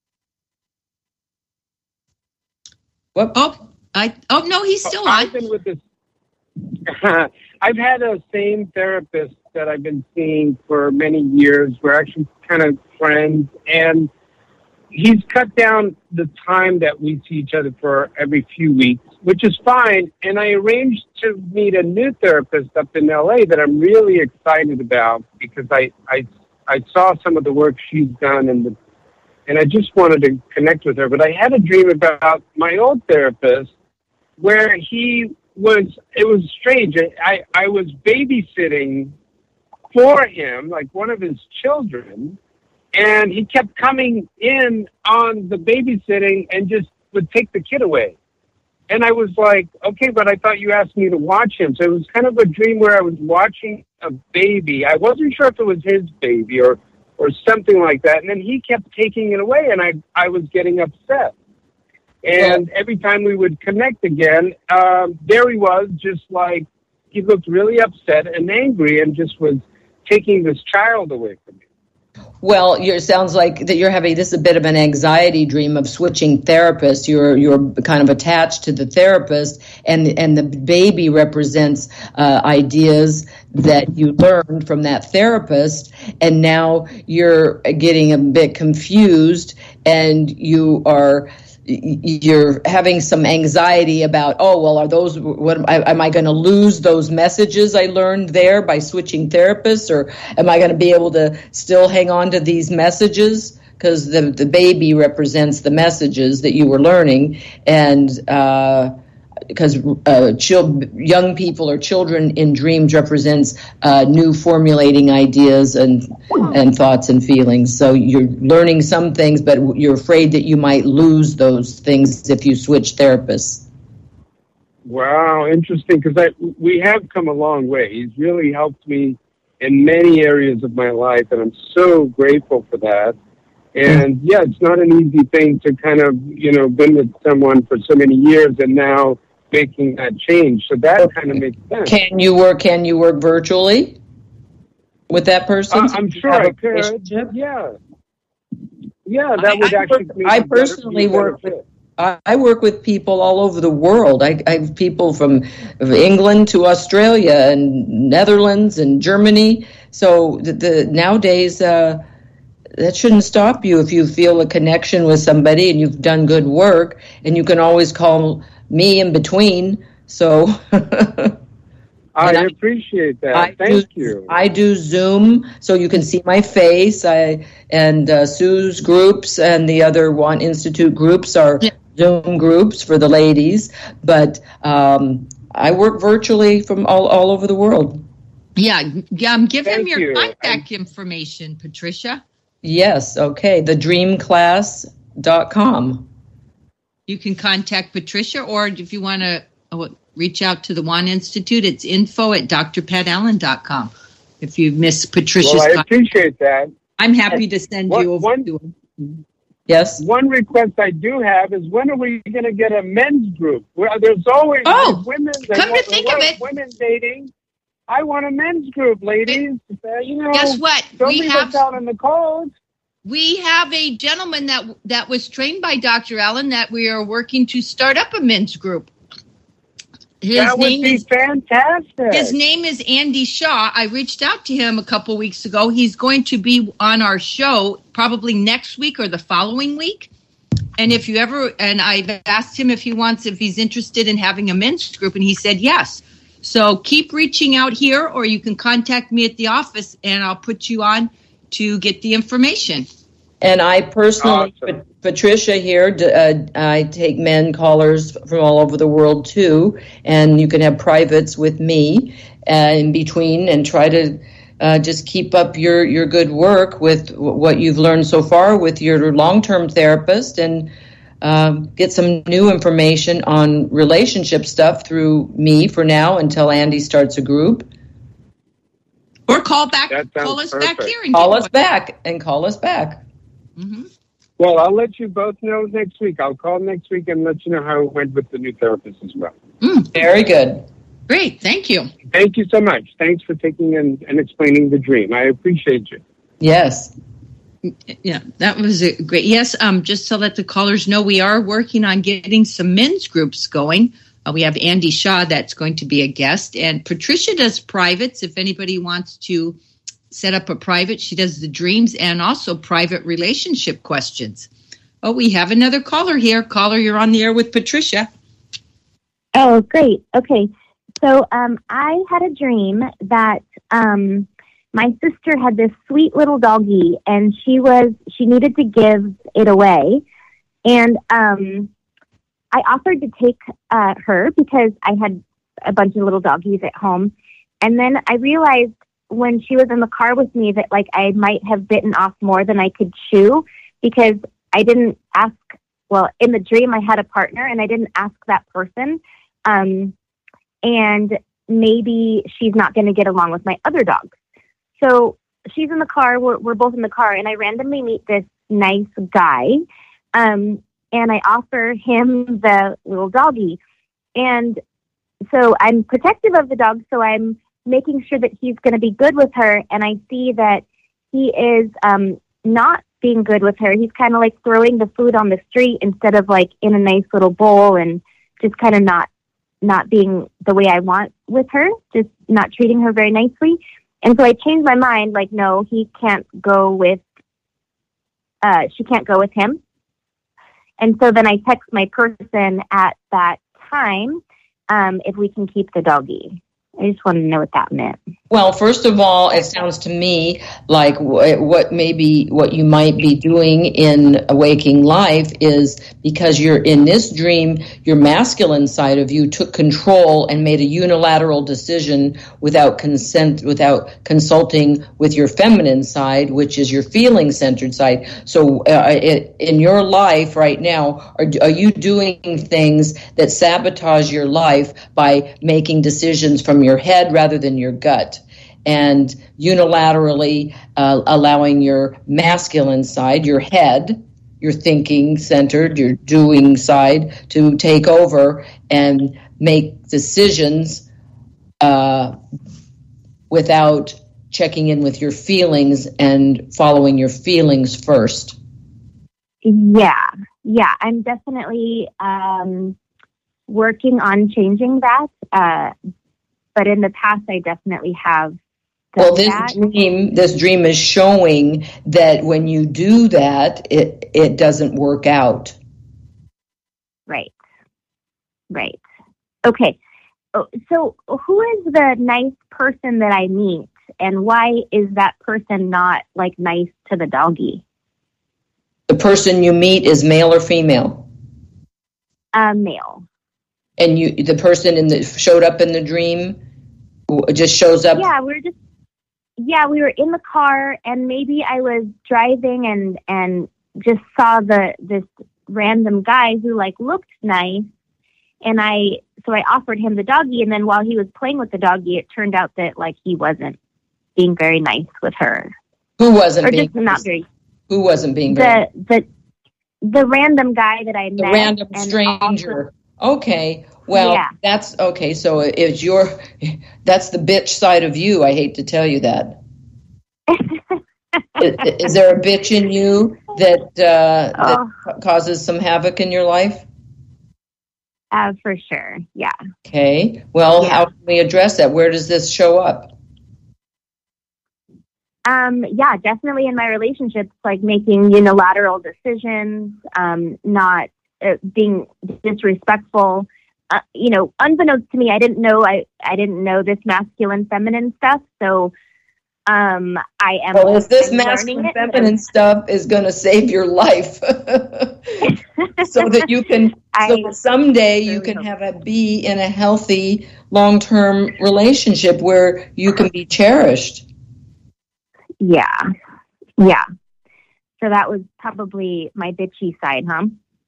[SPEAKER 4] What?
[SPEAKER 3] Oh, no, he's still on.
[SPEAKER 13] I've been with this. I've had a same therapist that I've been seeing for many years. We're actually kind of friends, and he's cut down the time that we see each other for every few weeks, which is fine. And I arranged to meet a new therapist up in LA that I'm really excited about because I saw some of the work she's done and I just wanted to connect with her. But I had a dream about my old therapist where it was strange. I was babysitting for him, like one of his children. And he kept coming in on the babysitting and just would take the kid away. And I was like, okay, but I thought you asked me to watch him. So it was kind of a dream where I was watching a baby. I wasn't sure if it was his baby or something like that. And then he kept taking it away, and I was getting upset. And every time we would connect again, there he was, just like he looked really upset and angry and just was taking this child away from me.
[SPEAKER 4] Well, it sounds like that you're having this a bit of an anxiety dream of switching therapists. You're kind of attached to the therapist, and the baby represents ideas that you learned from that therapist, and now you're getting a bit confused, and you are you're having some anxiety about, am I going to lose those messages I learned there by switching therapists, or am I going to be able to still hang on to these messages? Because the baby represents the messages that you were learning, and because young people or children in dreams represents new formulating ideas and thoughts and feelings. So you're learning some things, but you're afraid that you might lose those things if you switch therapists.
[SPEAKER 13] Wow, interesting, because we have come a long way. He's really helped me in many areas of my life, and I'm so grateful for that. And yeah, it's not an easy thing to kind of, been with someone for so many years and now making that change. So that kind of makes sense.
[SPEAKER 4] Can you work virtually with that person?
[SPEAKER 13] I'm sure I could. Yeah. Yeah, that would actually.
[SPEAKER 4] I personally work with. I work with people all over the world. I have people from England to Australia and Netherlands and Germany. So nowadays, that shouldn't stop you if you feel a connection with somebody and you've done good work, and you can always call me in between. So
[SPEAKER 13] I appreciate that. Thank you.
[SPEAKER 4] I do Zoom, so you can see my face. Sue's groups and the other One Institute groups are Zoom groups for the ladies, but I work virtually from all over the world.
[SPEAKER 3] Yeah. Give him your contact information, Patricia.
[SPEAKER 4] Yes, okay. thedreamclass.com.
[SPEAKER 3] You can contact Patricia, or if you want to reach out to the One Institute, it's info@drpatallen.com. If you miss Patricia's
[SPEAKER 13] contact. I appreciate that.
[SPEAKER 3] I'm happy to send you over to him.
[SPEAKER 4] Yes.
[SPEAKER 13] One request I do have is, when are we going to get a men's group? Well, there's always women.
[SPEAKER 3] Come to think of it,
[SPEAKER 13] women dating. I want a men's group, ladies.
[SPEAKER 3] Guess what?
[SPEAKER 13] Don't leave us out in the cold.
[SPEAKER 3] We have a gentleman that was trained by Dr. Allen that we are working to start up a men's group.
[SPEAKER 13] That would be fantastic.
[SPEAKER 3] His name is Andy Shaw. I reached out to him a couple weeks ago. He's going to be on our show probably next week or the following week. And I've asked him if he's interested in having a men's group, and he said yes. So keep reaching out here, or you can contact me at the office, and I'll put you on to get the information.
[SPEAKER 4] And I personally, Patricia here, I take men callers from all over the world too, and you can have privates with me in between, and try to just keep up your good work with what you've learned so far with your long-term therapist, and get some new information on relationship stuff through me for now until Andy starts a group.
[SPEAKER 3] Or call us back here. And
[SPEAKER 4] call us back.
[SPEAKER 3] Mm-hmm.
[SPEAKER 13] Well, I'll let you both know next week. I'll call next week and let you know how it went with the new therapist as well.
[SPEAKER 4] Very good.
[SPEAKER 3] Great. Thank you.
[SPEAKER 13] Thank you so much. Thanks for taking and explaining the dream. I appreciate you.
[SPEAKER 4] Yes.
[SPEAKER 3] Yeah, that was great. Yes, just to let the callers know, we are working on getting some men's groups going. We have Andy Shaw that's going to be a guest, and Patricia does privates. If anybody wants to set up a private, she does the dreams and also private relationship questions. Oh, we have another caller here. Caller, you're on the air with Patricia.
[SPEAKER 14] Oh, great. Okay. So I had a dream that my sister had this sweet little doggie, and she needed to give it away. And I offered to take her because I had a bunch of little doggies at home. And then I realized when she was in the car with me that I might have bitten off more than I could chew, because I didn't ask. Well, in the dream I had a partner and I didn't ask that person. And maybe she's not going to get along with my other dogs. So she's in the car. We're both in the car, and I randomly meet this nice guy. And I offer him the little doggie. And so I'm protective of the dog, so I'm making sure that he's going to be good with her. And I see that he is not being good with her. He's kind of throwing the food on the street instead of in a nice little bowl, and just kind of not being the way I want with her, just not treating her very nicely. And so I changed my mind, no, she can't go with him. And so then I text my person at that time if we can keep the doggy. I just wanted to know what that meant.
[SPEAKER 4] Well, first of all, it sounds to me like what you might be doing in a waking life is because you're in this dream, your masculine side of you took control and made a unilateral decision without consent, without consulting with your feminine side, which is your feeling-centered side. So in your life right now, are you doing things that sabotage your life by making decisions from your head rather than your gut, and unilaterally allowing your masculine side, your head, your thinking centered, your doing side to take over and make decisions without checking in with your feelings and following your feelings first?
[SPEAKER 14] Yeah, I'm definitely working on changing that. But in the past, I definitely have done
[SPEAKER 4] this dream is showing that when you do that, it doesn't work out.
[SPEAKER 14] Right. Okay. So who is the nice person that I meet, and why is that person not like nice to the doggy?
[SPEAKER 4] The person you meet is male or female?
[SPEAKER 14] Male.
[SPEAKER 4] And the person showed up in the dream just shows up?
[SPEAKER 14] Yeah, we were in the car, and maybe I was driving and just saw this random guy who like looked nice, and so I offered him the doggy, and then while he was playing with the doggy, it turned out that like he wasn't being very nice with her.
[SPEAKER 4] Who wasn't
[SPEAKER 14] or
[SPEAKER 4] being
[SPEAKER 14] just not very?
[SPEAKER 4] Who wasn't being very?
[SPEAKER 14] The random guy that I met.
[SPEAKER 4] The random stranger. Okay. Well,
[SPEAKER 14] yeah.
[SPEAKER 4] That's okay. So that's the bitch side of you. I hate to tell you that. Is there a bitch in you that causes some havoc in your life?
[SPEAKER 14] For sure. Yeah.
[SPEAKER 4] Okay. Well, how can we address that? Where does this show up?
[SPEAKER 14] Yeah, definitely in my relationships, like making unilateral decisions, not being disrespectful. Unbeknownst to me, I didn't know this masculine feminine stuff. So I am.
[SPEAKER 4] Well, if this masculine feminine stuff is going to save your life, so that you can, someday you can be in a healthy long-term relationship where you can be cherished.
[SPEAKER 14] Yeah. So that was probably my bitchy side, huh?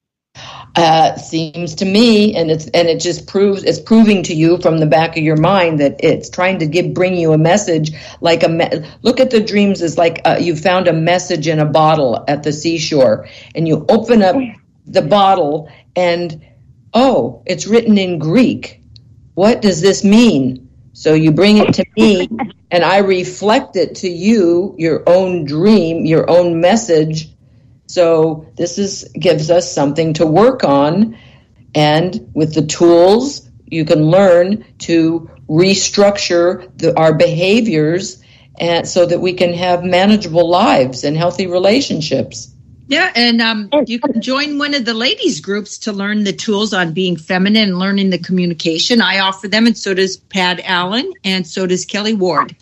[SPEAKER 4] Seems to me, and it just it's proving to you from the back of your mind that it's trying to bring you a message. Like look at the dreams as like you found a message in a bottle at the seashore, and you open up the bottle, and it's written in Greek. What does this mean? So you bring it to me, and I reflect it to you, your own dream, your own message. So this gives us something to work on, and with the tools, you can learn to restructure our behaviors, and so that we can have manageable lives and healthy relationships.
[SPEAKER 3] Yeah, and you can join one of the ladies' groups to learn the tools on being feminine and learning the communication. I offer them, and so does Pat Allen, and so does Kelly Ward.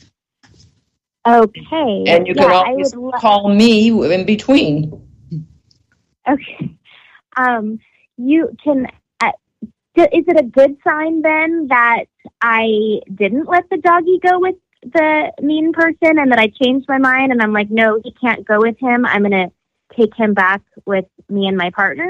[SPEAKER 14] Okay.
[SPEAKER 4] And you can always call me in between.
[SPEAKER 14] Okay. You can. Is it a good sign then that I didn't let the doggy go with the mean person, and that I changed my mind and I'm like, no, he can't go with him. I'm going to take him back with me and my partner?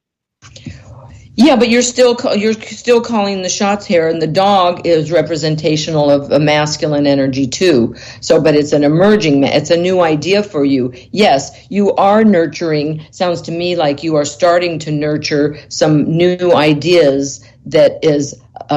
[SPEAKER 4] Yeah, but you're still calling the shots here, and the dog is representational of a masculine energy too. So, but it's it's a new idea for you. Yes, you are nurturing. Sounds to me like you are starting to nurture some new ideas that is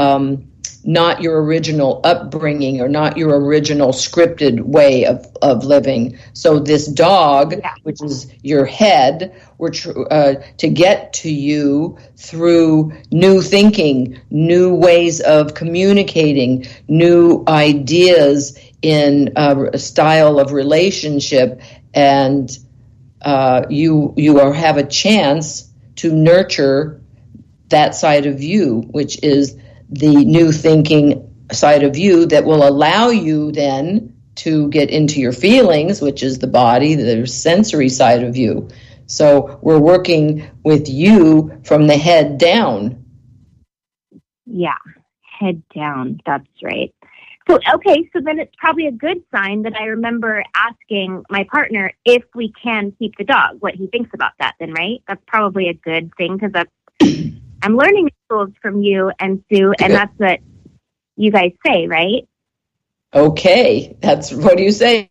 [SPEAKER 4] not your original upbringing or not your original scripted way of living. So this dog, which is your head, to get to you through new thinking, new ways of communicating, new ideas in a style of relationship, and you have a chance to nurture that side of you, which is the new thinking side of you that will allow you then to get into your feelings, which is the body, the sensory side of you. So we're working with you from the head down.
[SPEAKER 14] Yeah, head down. That's right. So, okay, so then it's probably a good sign that I remember asking my partner if we can keep the dog, what he thinks about that then, right? That's probably a good thing because I'm learning tools from you and Sue, and that's what you guys say, right?
[SPEAKER 4] Okay, what do you say?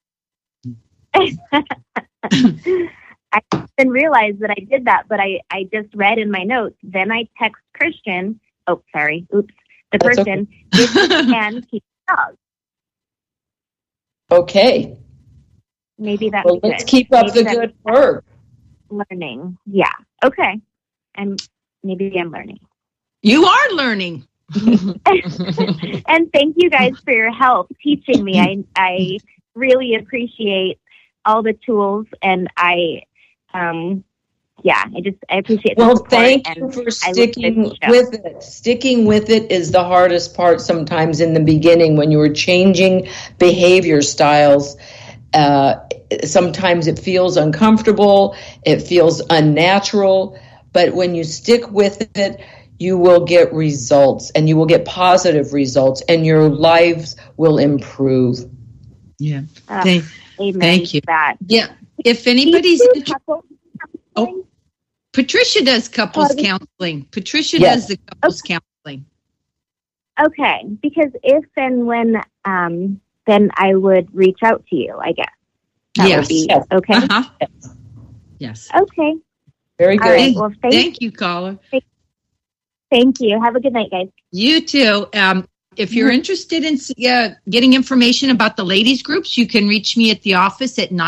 [SPEAKER 14] I didn't realize that I did that, but I just read in my notes. Then I text Christian. Oh, sorry. Oops. The
[SPEAKER 4] That's
[SPEAKER 14] person, if we can keep the dog.
[SPEAKER 4] Okay.
[SPEAKER 14] Maybe that's
[SPEAKER 4] well,
[SPEAKER 14] good.
[SPEAKER 4] Let's keep up the good work.
[SPEAKER 14] Learning. Yeah. Okay. And maybe I'm learning.
[SPEAKER 3] You are learning.
[SPEAKER 14] And thank you guys for your help teaching me. I really appreciate all the tools, and I appreciate the support.
[SPEAKER 4] Thank you for sticking with it. Sticking with it is the hardest part sometimes in the beginning when you were changing behavior styles. Sometimes it feels uncomfortable, it feels unnatural, but when you stick with it, you will get results, and you will get positive results, and your lives will improve.
[SPEAKER 3] Yeah.
[SPEAKER 14] Amen.
[SPEAKER 3] Thank you. Yeah. If anybody's Patricia does couples counseling. Patricia does the couples counseling.
[SPEAKER 14] Okay, because if and when, then I would reach out to you, I guess. That would be okay.
[SPEAKER 3] Uh-huh. Yes.
[SPEAKER 14] Okay.
[SPEAKER 4] Very good.
[SPEAKER 14] All right, well,
[SPEAKER 3] thank you, caller.
[SPEAKER 14] Thank you. Have a good night, guys.
[SPEAKER 3] You too. If you're interested in getting information about the ladies groups, you can reach me at the office at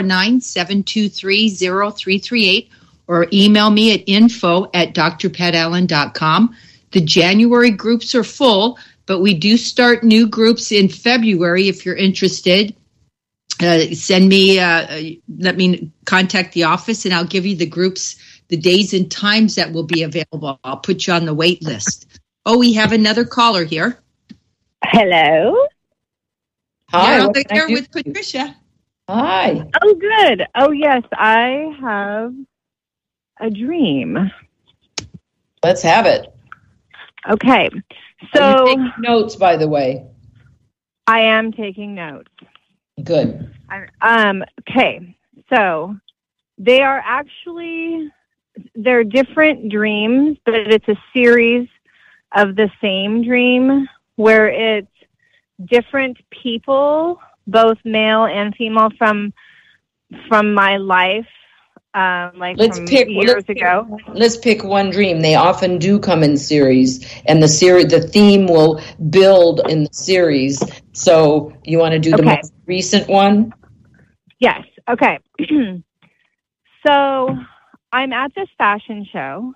[SPEAKER 3] 949-723-0338 or email me at info@drpatallen.com. The January groups are full, but we do start new groups in February. If you're interested, send me, let me contact the office, and I'll give you the groups, the days and times that will be available. I'll put you on the wait list. Oh, we have another caller here.
[SPEAKER 15] Hello.
[SPEAKER 4] Hi.
[SPEAKER 3] You're over there with Patricia.
[SPEAKER 4] Hi.
[SPEAKER 15] Oh, good. Oh, yes. I have a dream.
[SPEAKER 4] Let's have it.
[SPEAKER 15] Okay. So,
[SPEAKER 4] are you taking notes, by the way?
[SPEAKER 15] I am taking notes.
[SPEAKER 4] Good.
[SPEAKER 15] Okay. So, they're different dreams, but it's a series of the same dream where it's different people, both male and female, from my life, years ago.
[SPEAKER 4] Let's pick one dream. They often do come in series, and the theme will build in the series. So you want to do the most recent one?
[SPEAKER 15] Yes. Okay. So I'm at this fashion show,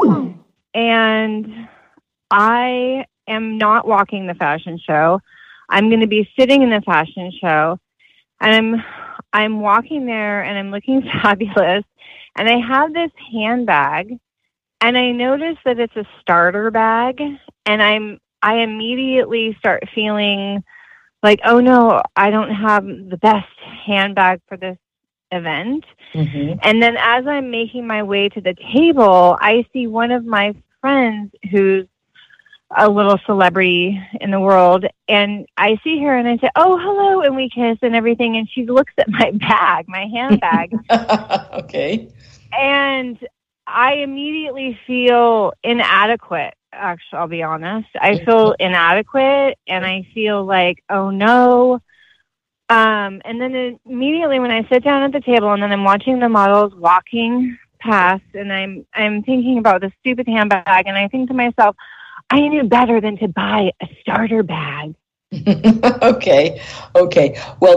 [SPEAKER 15] and I am not walking the fashion show. I'm going to be sitting in the fashion show, and I'm walking there, and I'm looking fabulous, and I have this handbag, and I notice that it's a starter bag, and I immediately start feeling like, oh no, I don't have the best handbag for this event. Mm-hmm. And then as I'm making my way to the table, I see one of my friends who's a little celebrity in the world, and I see her and I say, oh, hello, and we kiss and everything, and she looks at my bag, my handbag.
[SPEAKER 4] Okay.
[SPEAKER 15] And I immediately feel inadequate. Actually, I'll be honest. I feel inadequate, and I feel like, oh no. And then immediately when I sit down at the table, and then I'm watching the models walking past, and I'm thinking about this stupid handbag, and I think to myself, I knew better than to buy a starter bag.
[SPEAKER 4] Okay. Well,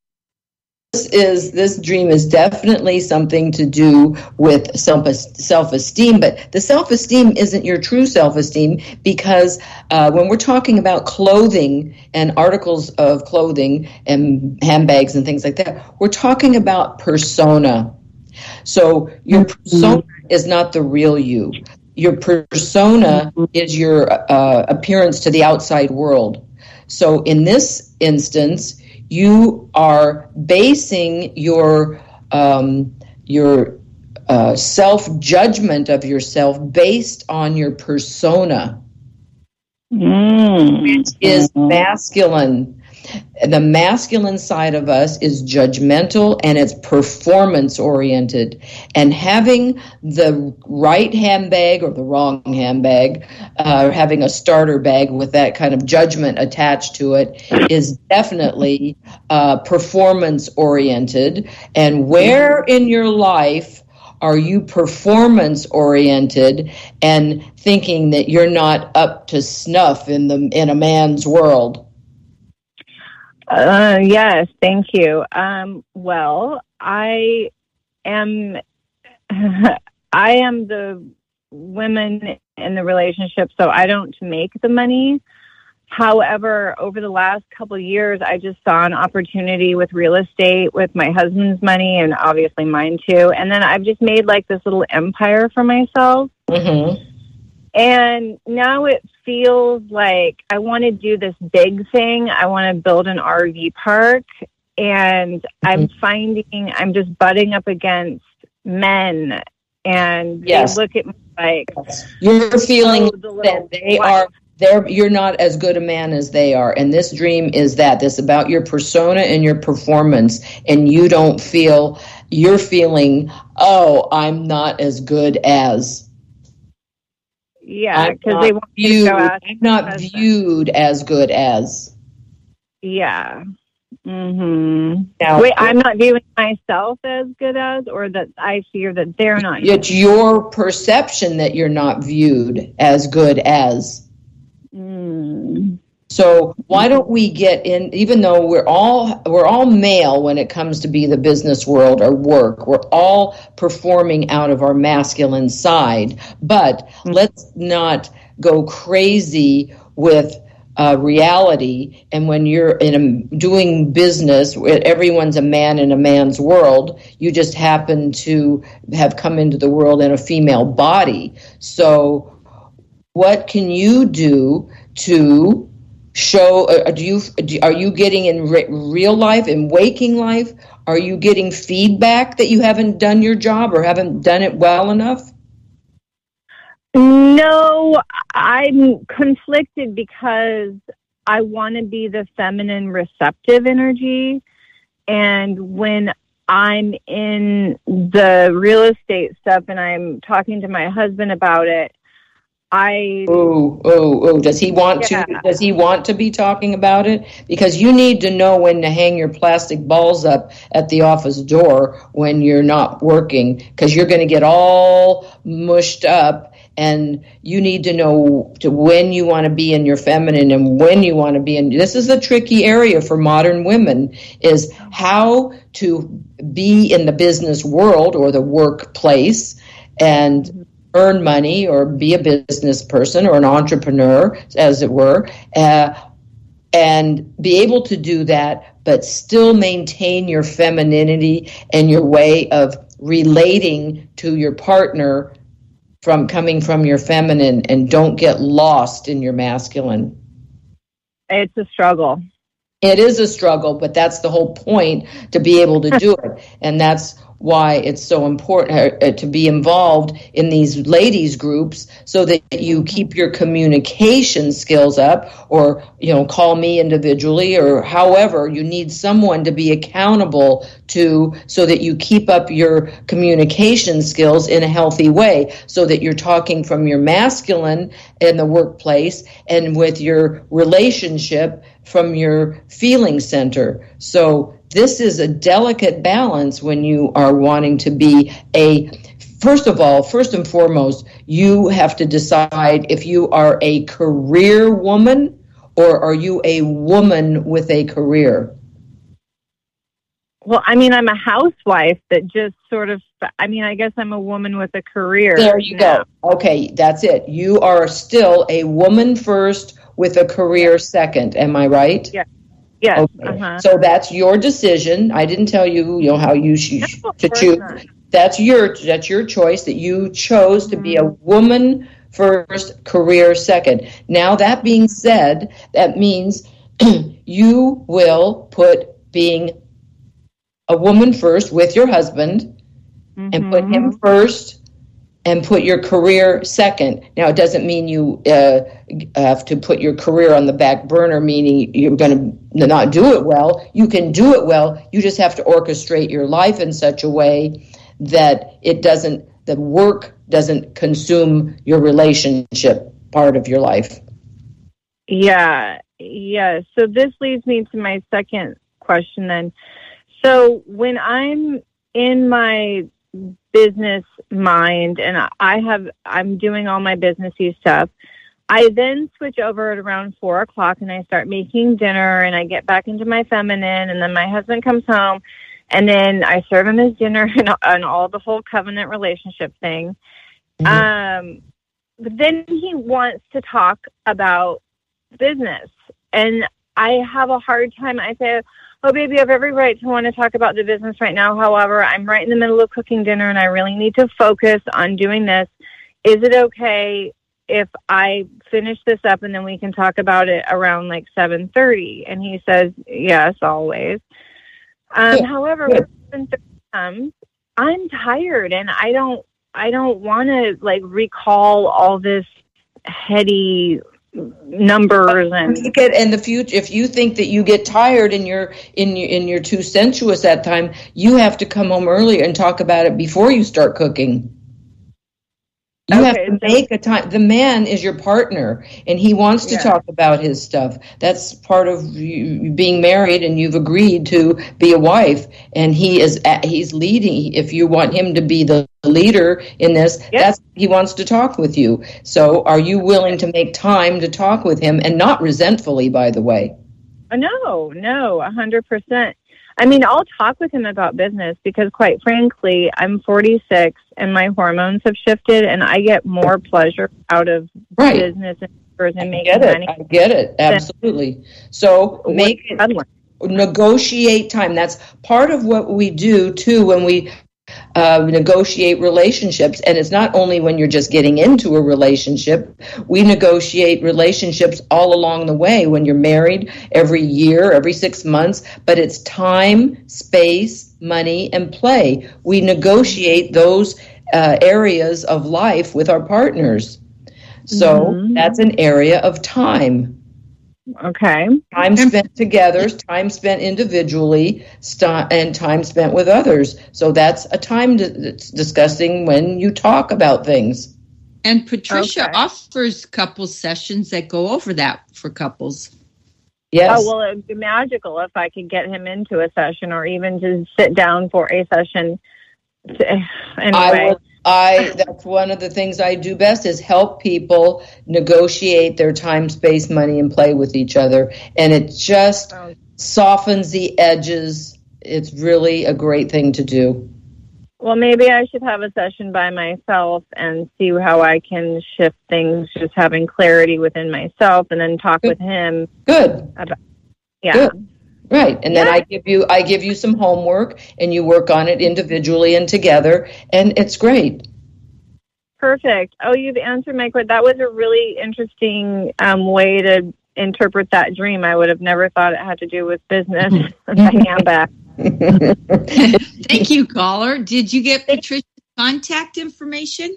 [SPEAKER 4] this dream is definitely something to do with self-esteem, but the self-esteem isn't your true self-esteem, because when we're talking about clothing and articles of clothing and handbags and things like that, we're talking about persona. So your persona is not the real you. Your persona is your appearance to the outside world. So in this instance, you are basing your self-judgment of yourself based on your persona, which is masculine. The masculine side of us is judgmental and it's performance oriented. And having the right handbag or the wrong handbag, having a starter bag with that kind of judgment attached to it is definitely performance oriented. And where in your life are you performance oriented and thinking that you're not up to snuff in a man's world?
[SPEAKER 15] Yes, thank you. Well, I am the woman in the relationship, so I don't make the money. However, over the last couple of years, I just saw an opportunity with real estate with my husband's money and obviously mine too. And then I've just made like this little empire for myself. Mm-hmm. And now it feels like I want to do this big thing. I want to build an RV park. And I'm finding I'm just butting up against men. And they look at me like...
[SPEAKER 4] You're feeling that they are... You're not as good a man as they are. And this dream is that. This about your persona and your performance. And you don't feel... You're feeling, oh, I'm not as good as...
[SPEAKER 15] Yeah, because they want to go out.
[SPEAKER 4] I'm not viewed as good as.
[SPEAKER 15] Yeah. Mm-hmm. Now, wait, I'm not viewing myself as good as, or that I fear that they're not.
[SPEAKER 4] It's your perception that you're not viewed as good as.
[SPEAKER 15] Mm.
[SPEAKER 4] So why don't we get in? Even though we're all male when it comes to be the business world or work, we're all performing out of our masculine side. But let's not go crazy with reality. And when you're doing business, everyone's a man in a man's world. You just happen to have come into the world in a female body. So what can you do to show? Are you getting in real life, in waking life? Are you getting feedback that you haven't done your job or haven't done it well enough?
[SPEAKER 15] No, I'm conflicted because I want to be the feminine receptive energy. And when I'm in the real estate stuff and I'm talking to my husband about it, does he want to? Does he want to be talking about it? Because you need to know when to hang your plastic balls up at the office door when you're not working, because you're going to get all mushed up, and you need to know when you want to be in your feminine and when you want to be in. This is a tricky area for modern women: is how to be in the business world or the workplace and earn money or be a business person or an entrepreneur, as it were, and be able to do that, but still maintain your femininity and your way of relating to your partner from coming from your feminine, and don't get lost in your masculine. It's a struggle.
[SPEAKER 4] It is a struggle, but that's the whole point, to be able to do it. And that's why it's so important to be involved in these ladies groups, so that you keep your communication skills up, or, call me individually, or however you need someone to be accountable to, so that you keep up your communication skills in a healthy way, so that you're talking from your masculine in the workplace and with your relationship from your feeling center. So this is a delicate balance when you are wanting to be first and foremost, you have to decide if you are a career woman or are you a woman with a career?
[SPEAKER 15] Well, I'm a housewife that just sort of, I guess I'm a woman with a career.
[SPEAKER 4] There you go. Okay, that's it. You are still a woman first with a career second. Am I right?
[SPEAKER 15] Yeah. Yes.
[SPEAKER 4] Okay. Uh-huh. So that's your decision. I didn't tell you, how you should choose. That's your choice, that you chose to be a woman first, career second. Now, that being said, that means you will put being a woman first with your husband and put him first and put your career second. Now, it doesn't mean you have to put your career on the back burner, meaning you're going to not do it well. You can do it well. You just have to orchestrate your life in such a way that the work doesn't consume your relationship part of your life.
[SPEAKER 15] Yeah. So this leads me to my second question then. So when I'm in my business mind and I'm doing all my businessy stuff, I then switch over at around 4:00 and I start making dinner and I get back into my feminine, and then my husband comes home and then I serve him his dinner and all the whole covenant relationship thing. But then he wants to talk about business, and I have a hard time. I say, oh, baby, I have every right to want to talk about the business right now. However, I'm right in the middle of cooking dinner and I really need to focus on doing this. Is it okay if I finish this up and then we can talk about it around like 7:30? And he says, yes, always. However, when 7:30 comes, I'm tired and I don't want to like recall all this heady numbers and
[SPEAKER 4] in the future. If you think that you get tired and you're too sensuous that time, you have to come home earlier and talk about it before you start cooking. You have to make a time. The man is your partner, and he wants to talk about his stuff. That's part of you being married, and you've agreed to be a wife. And he's leading. If you want him to be the leader in this, he wants to talk with you. So, are you willing to make time to talk with him, and not resentfully, by the way?
[SPEAKER 15] No, 100%. I mean, I'll talk with him about business because, quite frankly, I'm 46 and my hormones have shifted, and I get more pleasure out of business and making money.
[SPEAKER 4] I get it. Absolutely. So negotiate time. That's part of what we do, too, when we negotiate relationships. And it's not only when you're just getting into a relationship. We negotiate relationships all along the way when you're married, every year, every 6 months. But it's time, space, money, and play. We negotiate those areas of life with our partners. So that's an area of time.
[SPEAKER 15] Okay.
[SPEAKER 4] Time spent together, time spent individually, and time spent with others. So that's a time that's discussing when you talk about things.
[SPEAKER 3] And Patricia offers couples sessions that go over that for couples.
[SPEAKER 15] Yes. Oh, well, it would be magical if I could get him into a session or even to sit down for a session. Anyway.
[SPEAKER 4] That's one of the things I do best is help people negotiate their time, space, money, and play with each other. And it just softens the edges. It's really a great thing to do.
[SPEAKER 15] Well, maybe I should have a session by myself and see how I can shift things, just having clarity within myself, and then talk with him.
[SPEAKER 4] Good.
[SPEAKER 15] Good.
[SPEAKER 4] Right. And then I give you some homework and you work on it individually and together, and it's great.
[SPEAKER 15] Perfect. Oh, you've answered my question. That was a really interesting way to interpret that dream. I would have never thought it had to do with business. I am back.
[SPEAKER 3] Thank you, caller. Did you get Patricia's contact information?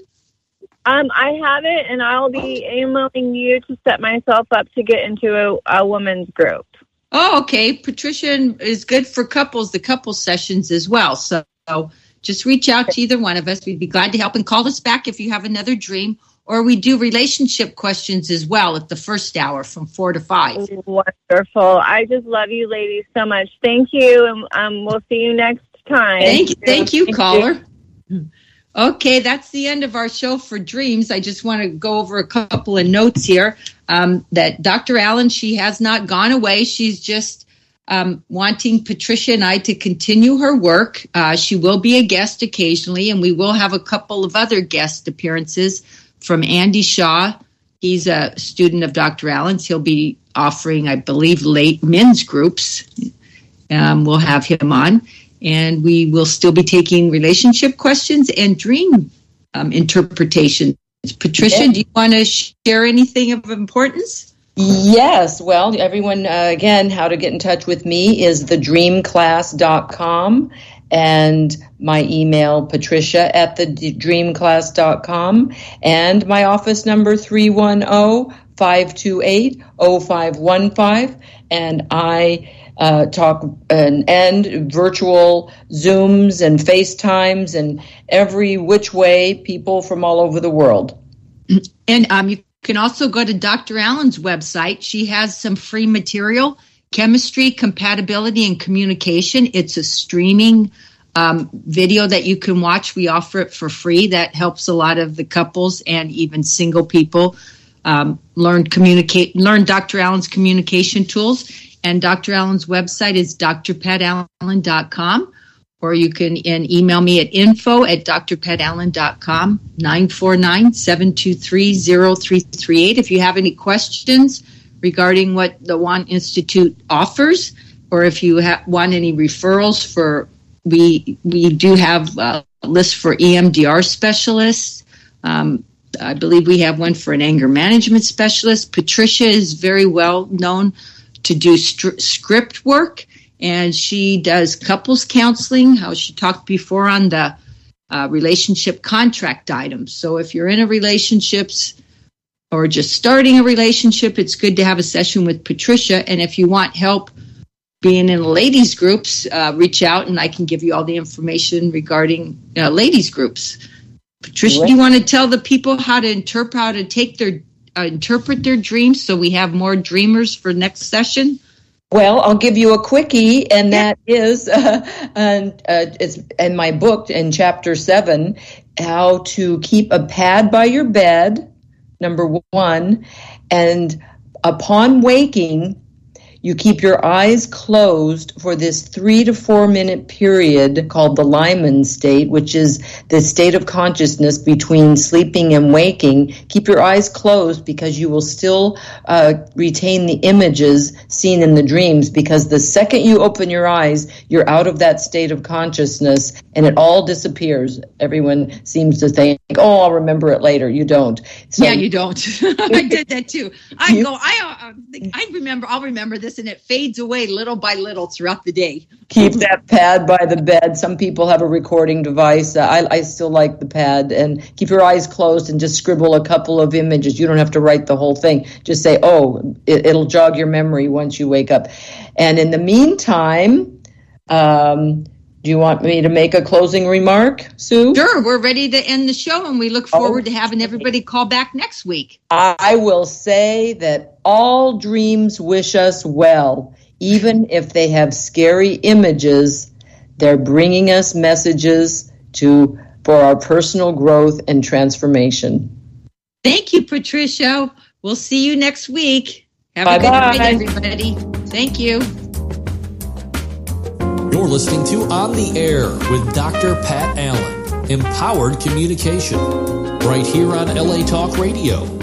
[SPEAKER 15] I have it, and I'll be emailing you to set myself up to get into a women's group.
[SPEAKER 3] Oh, okay. Patricia is good for couples, the couples sessions as well. So just reach out to either one of us. We'd be glad to help, and call us back if you have another dream. Or we do relationship questions as well at the first hour from 4 to 5.
[SPEAKER 15] Wonderful. I just love you ladies so much. Thank you. And we'll see you next time.
[SPEAKER 3] Thank you, caller. Okay, that's the end of our show for dreams. I just want to go over a couple of notes here. That Dr. Allen, she has not gone away. She's just wanting Patricia and I to continue her work. She will be a guest occasionally, and we will have a couple of other guest appearances from Andy Shaw. He's a student of Dr. Allen's. He'll be offering, I believe, late men's groups. we'll have him on. And we will still be taking relationship questions and dream interpretations. Patricia, do you want to share anything of importance?
[SPEAKER 4] Yes. Well, everyone, again, how to get in touch with me is thedreamclass.com and my email, patricia@thedreamclass.com, and my office number, 310-528-0515. And I talk and virtual Zooms and FaceTimes and every which way, people from all over the world.
[SPEAKER 3] And you can also go to Dr. Allen's website. She has some free material, Chemistry, Compatibility, and Communication. It's a streaming video that you can watch. We offer it for free. That helps a lot of the couples and even single people learn Dr. Allen's communication tools. And Dr. Allen's website is drpatallen.com, or you can email me at info@drpatallen.com, 949-723-0338. If you have any questions regarding what the WAN Institute offers, or if you want any referrals we do have a list for EMDR specialists. I believe we have one for an anger management specialist. Patricia is very well known to do script work, and she does couples counseling, how she talked before on the relationship contract items. So if you're in a relationships or just starting a relationship, it's good to have a session with Patricia. And if you want help being in ladies groups, reach out and I can give you all the information regarding ladies groups. Patricia, do you want to tell the people how to interpret their dreams so we have more dreamers for next session?
[SPEAKER 4] Well, I'll give you a quickie, and that is it's in my book in chapter 7, how to keep a pad by your bed, number 1, and upon waking, you keep your eyes closed for this 3 to 4 minute period called the Lyman state, which is the state of consciousness between sleeping and waking. Keep your eyes closed because you will still retain the images seen in the dreams, because the second you open your eyes, you're out of that state of consciousness and it all disappears. Everyone seems to think, oh, I'll remember it later. You don't. So,
[SPEAKER 3] yeah, you don't. I did that too. I'll remember this, and it fades away little by little throughout the day.
[SPEAKER 4] Keep that pad by the bed. Some people have a recording device. I still like the pad. And keep your eyes closed and just scribble a couple of images. You don't have to write the whole thing. Just say, oh, it'll jog your memory once you wake up. And in the meantime, do you want me to make a closing remark, Sue?
[SPEAKER 3] Sure. We're ready to end the show, and we look forward to having everybody call back next week.
[SPEAKER 4] I will say that all dreams wish us well. Even if they have scary images, they're bringing us messages for our personal growth and transformation.
[SPEAKER 3] Thank you, Patricia. We'll see you next week. Have a good night, everybody. Thank you.
[SPEAKER 2] You're listening to On the Air with Dr. Pat Allen, Empowered Communication, right here on LA Talk Radio.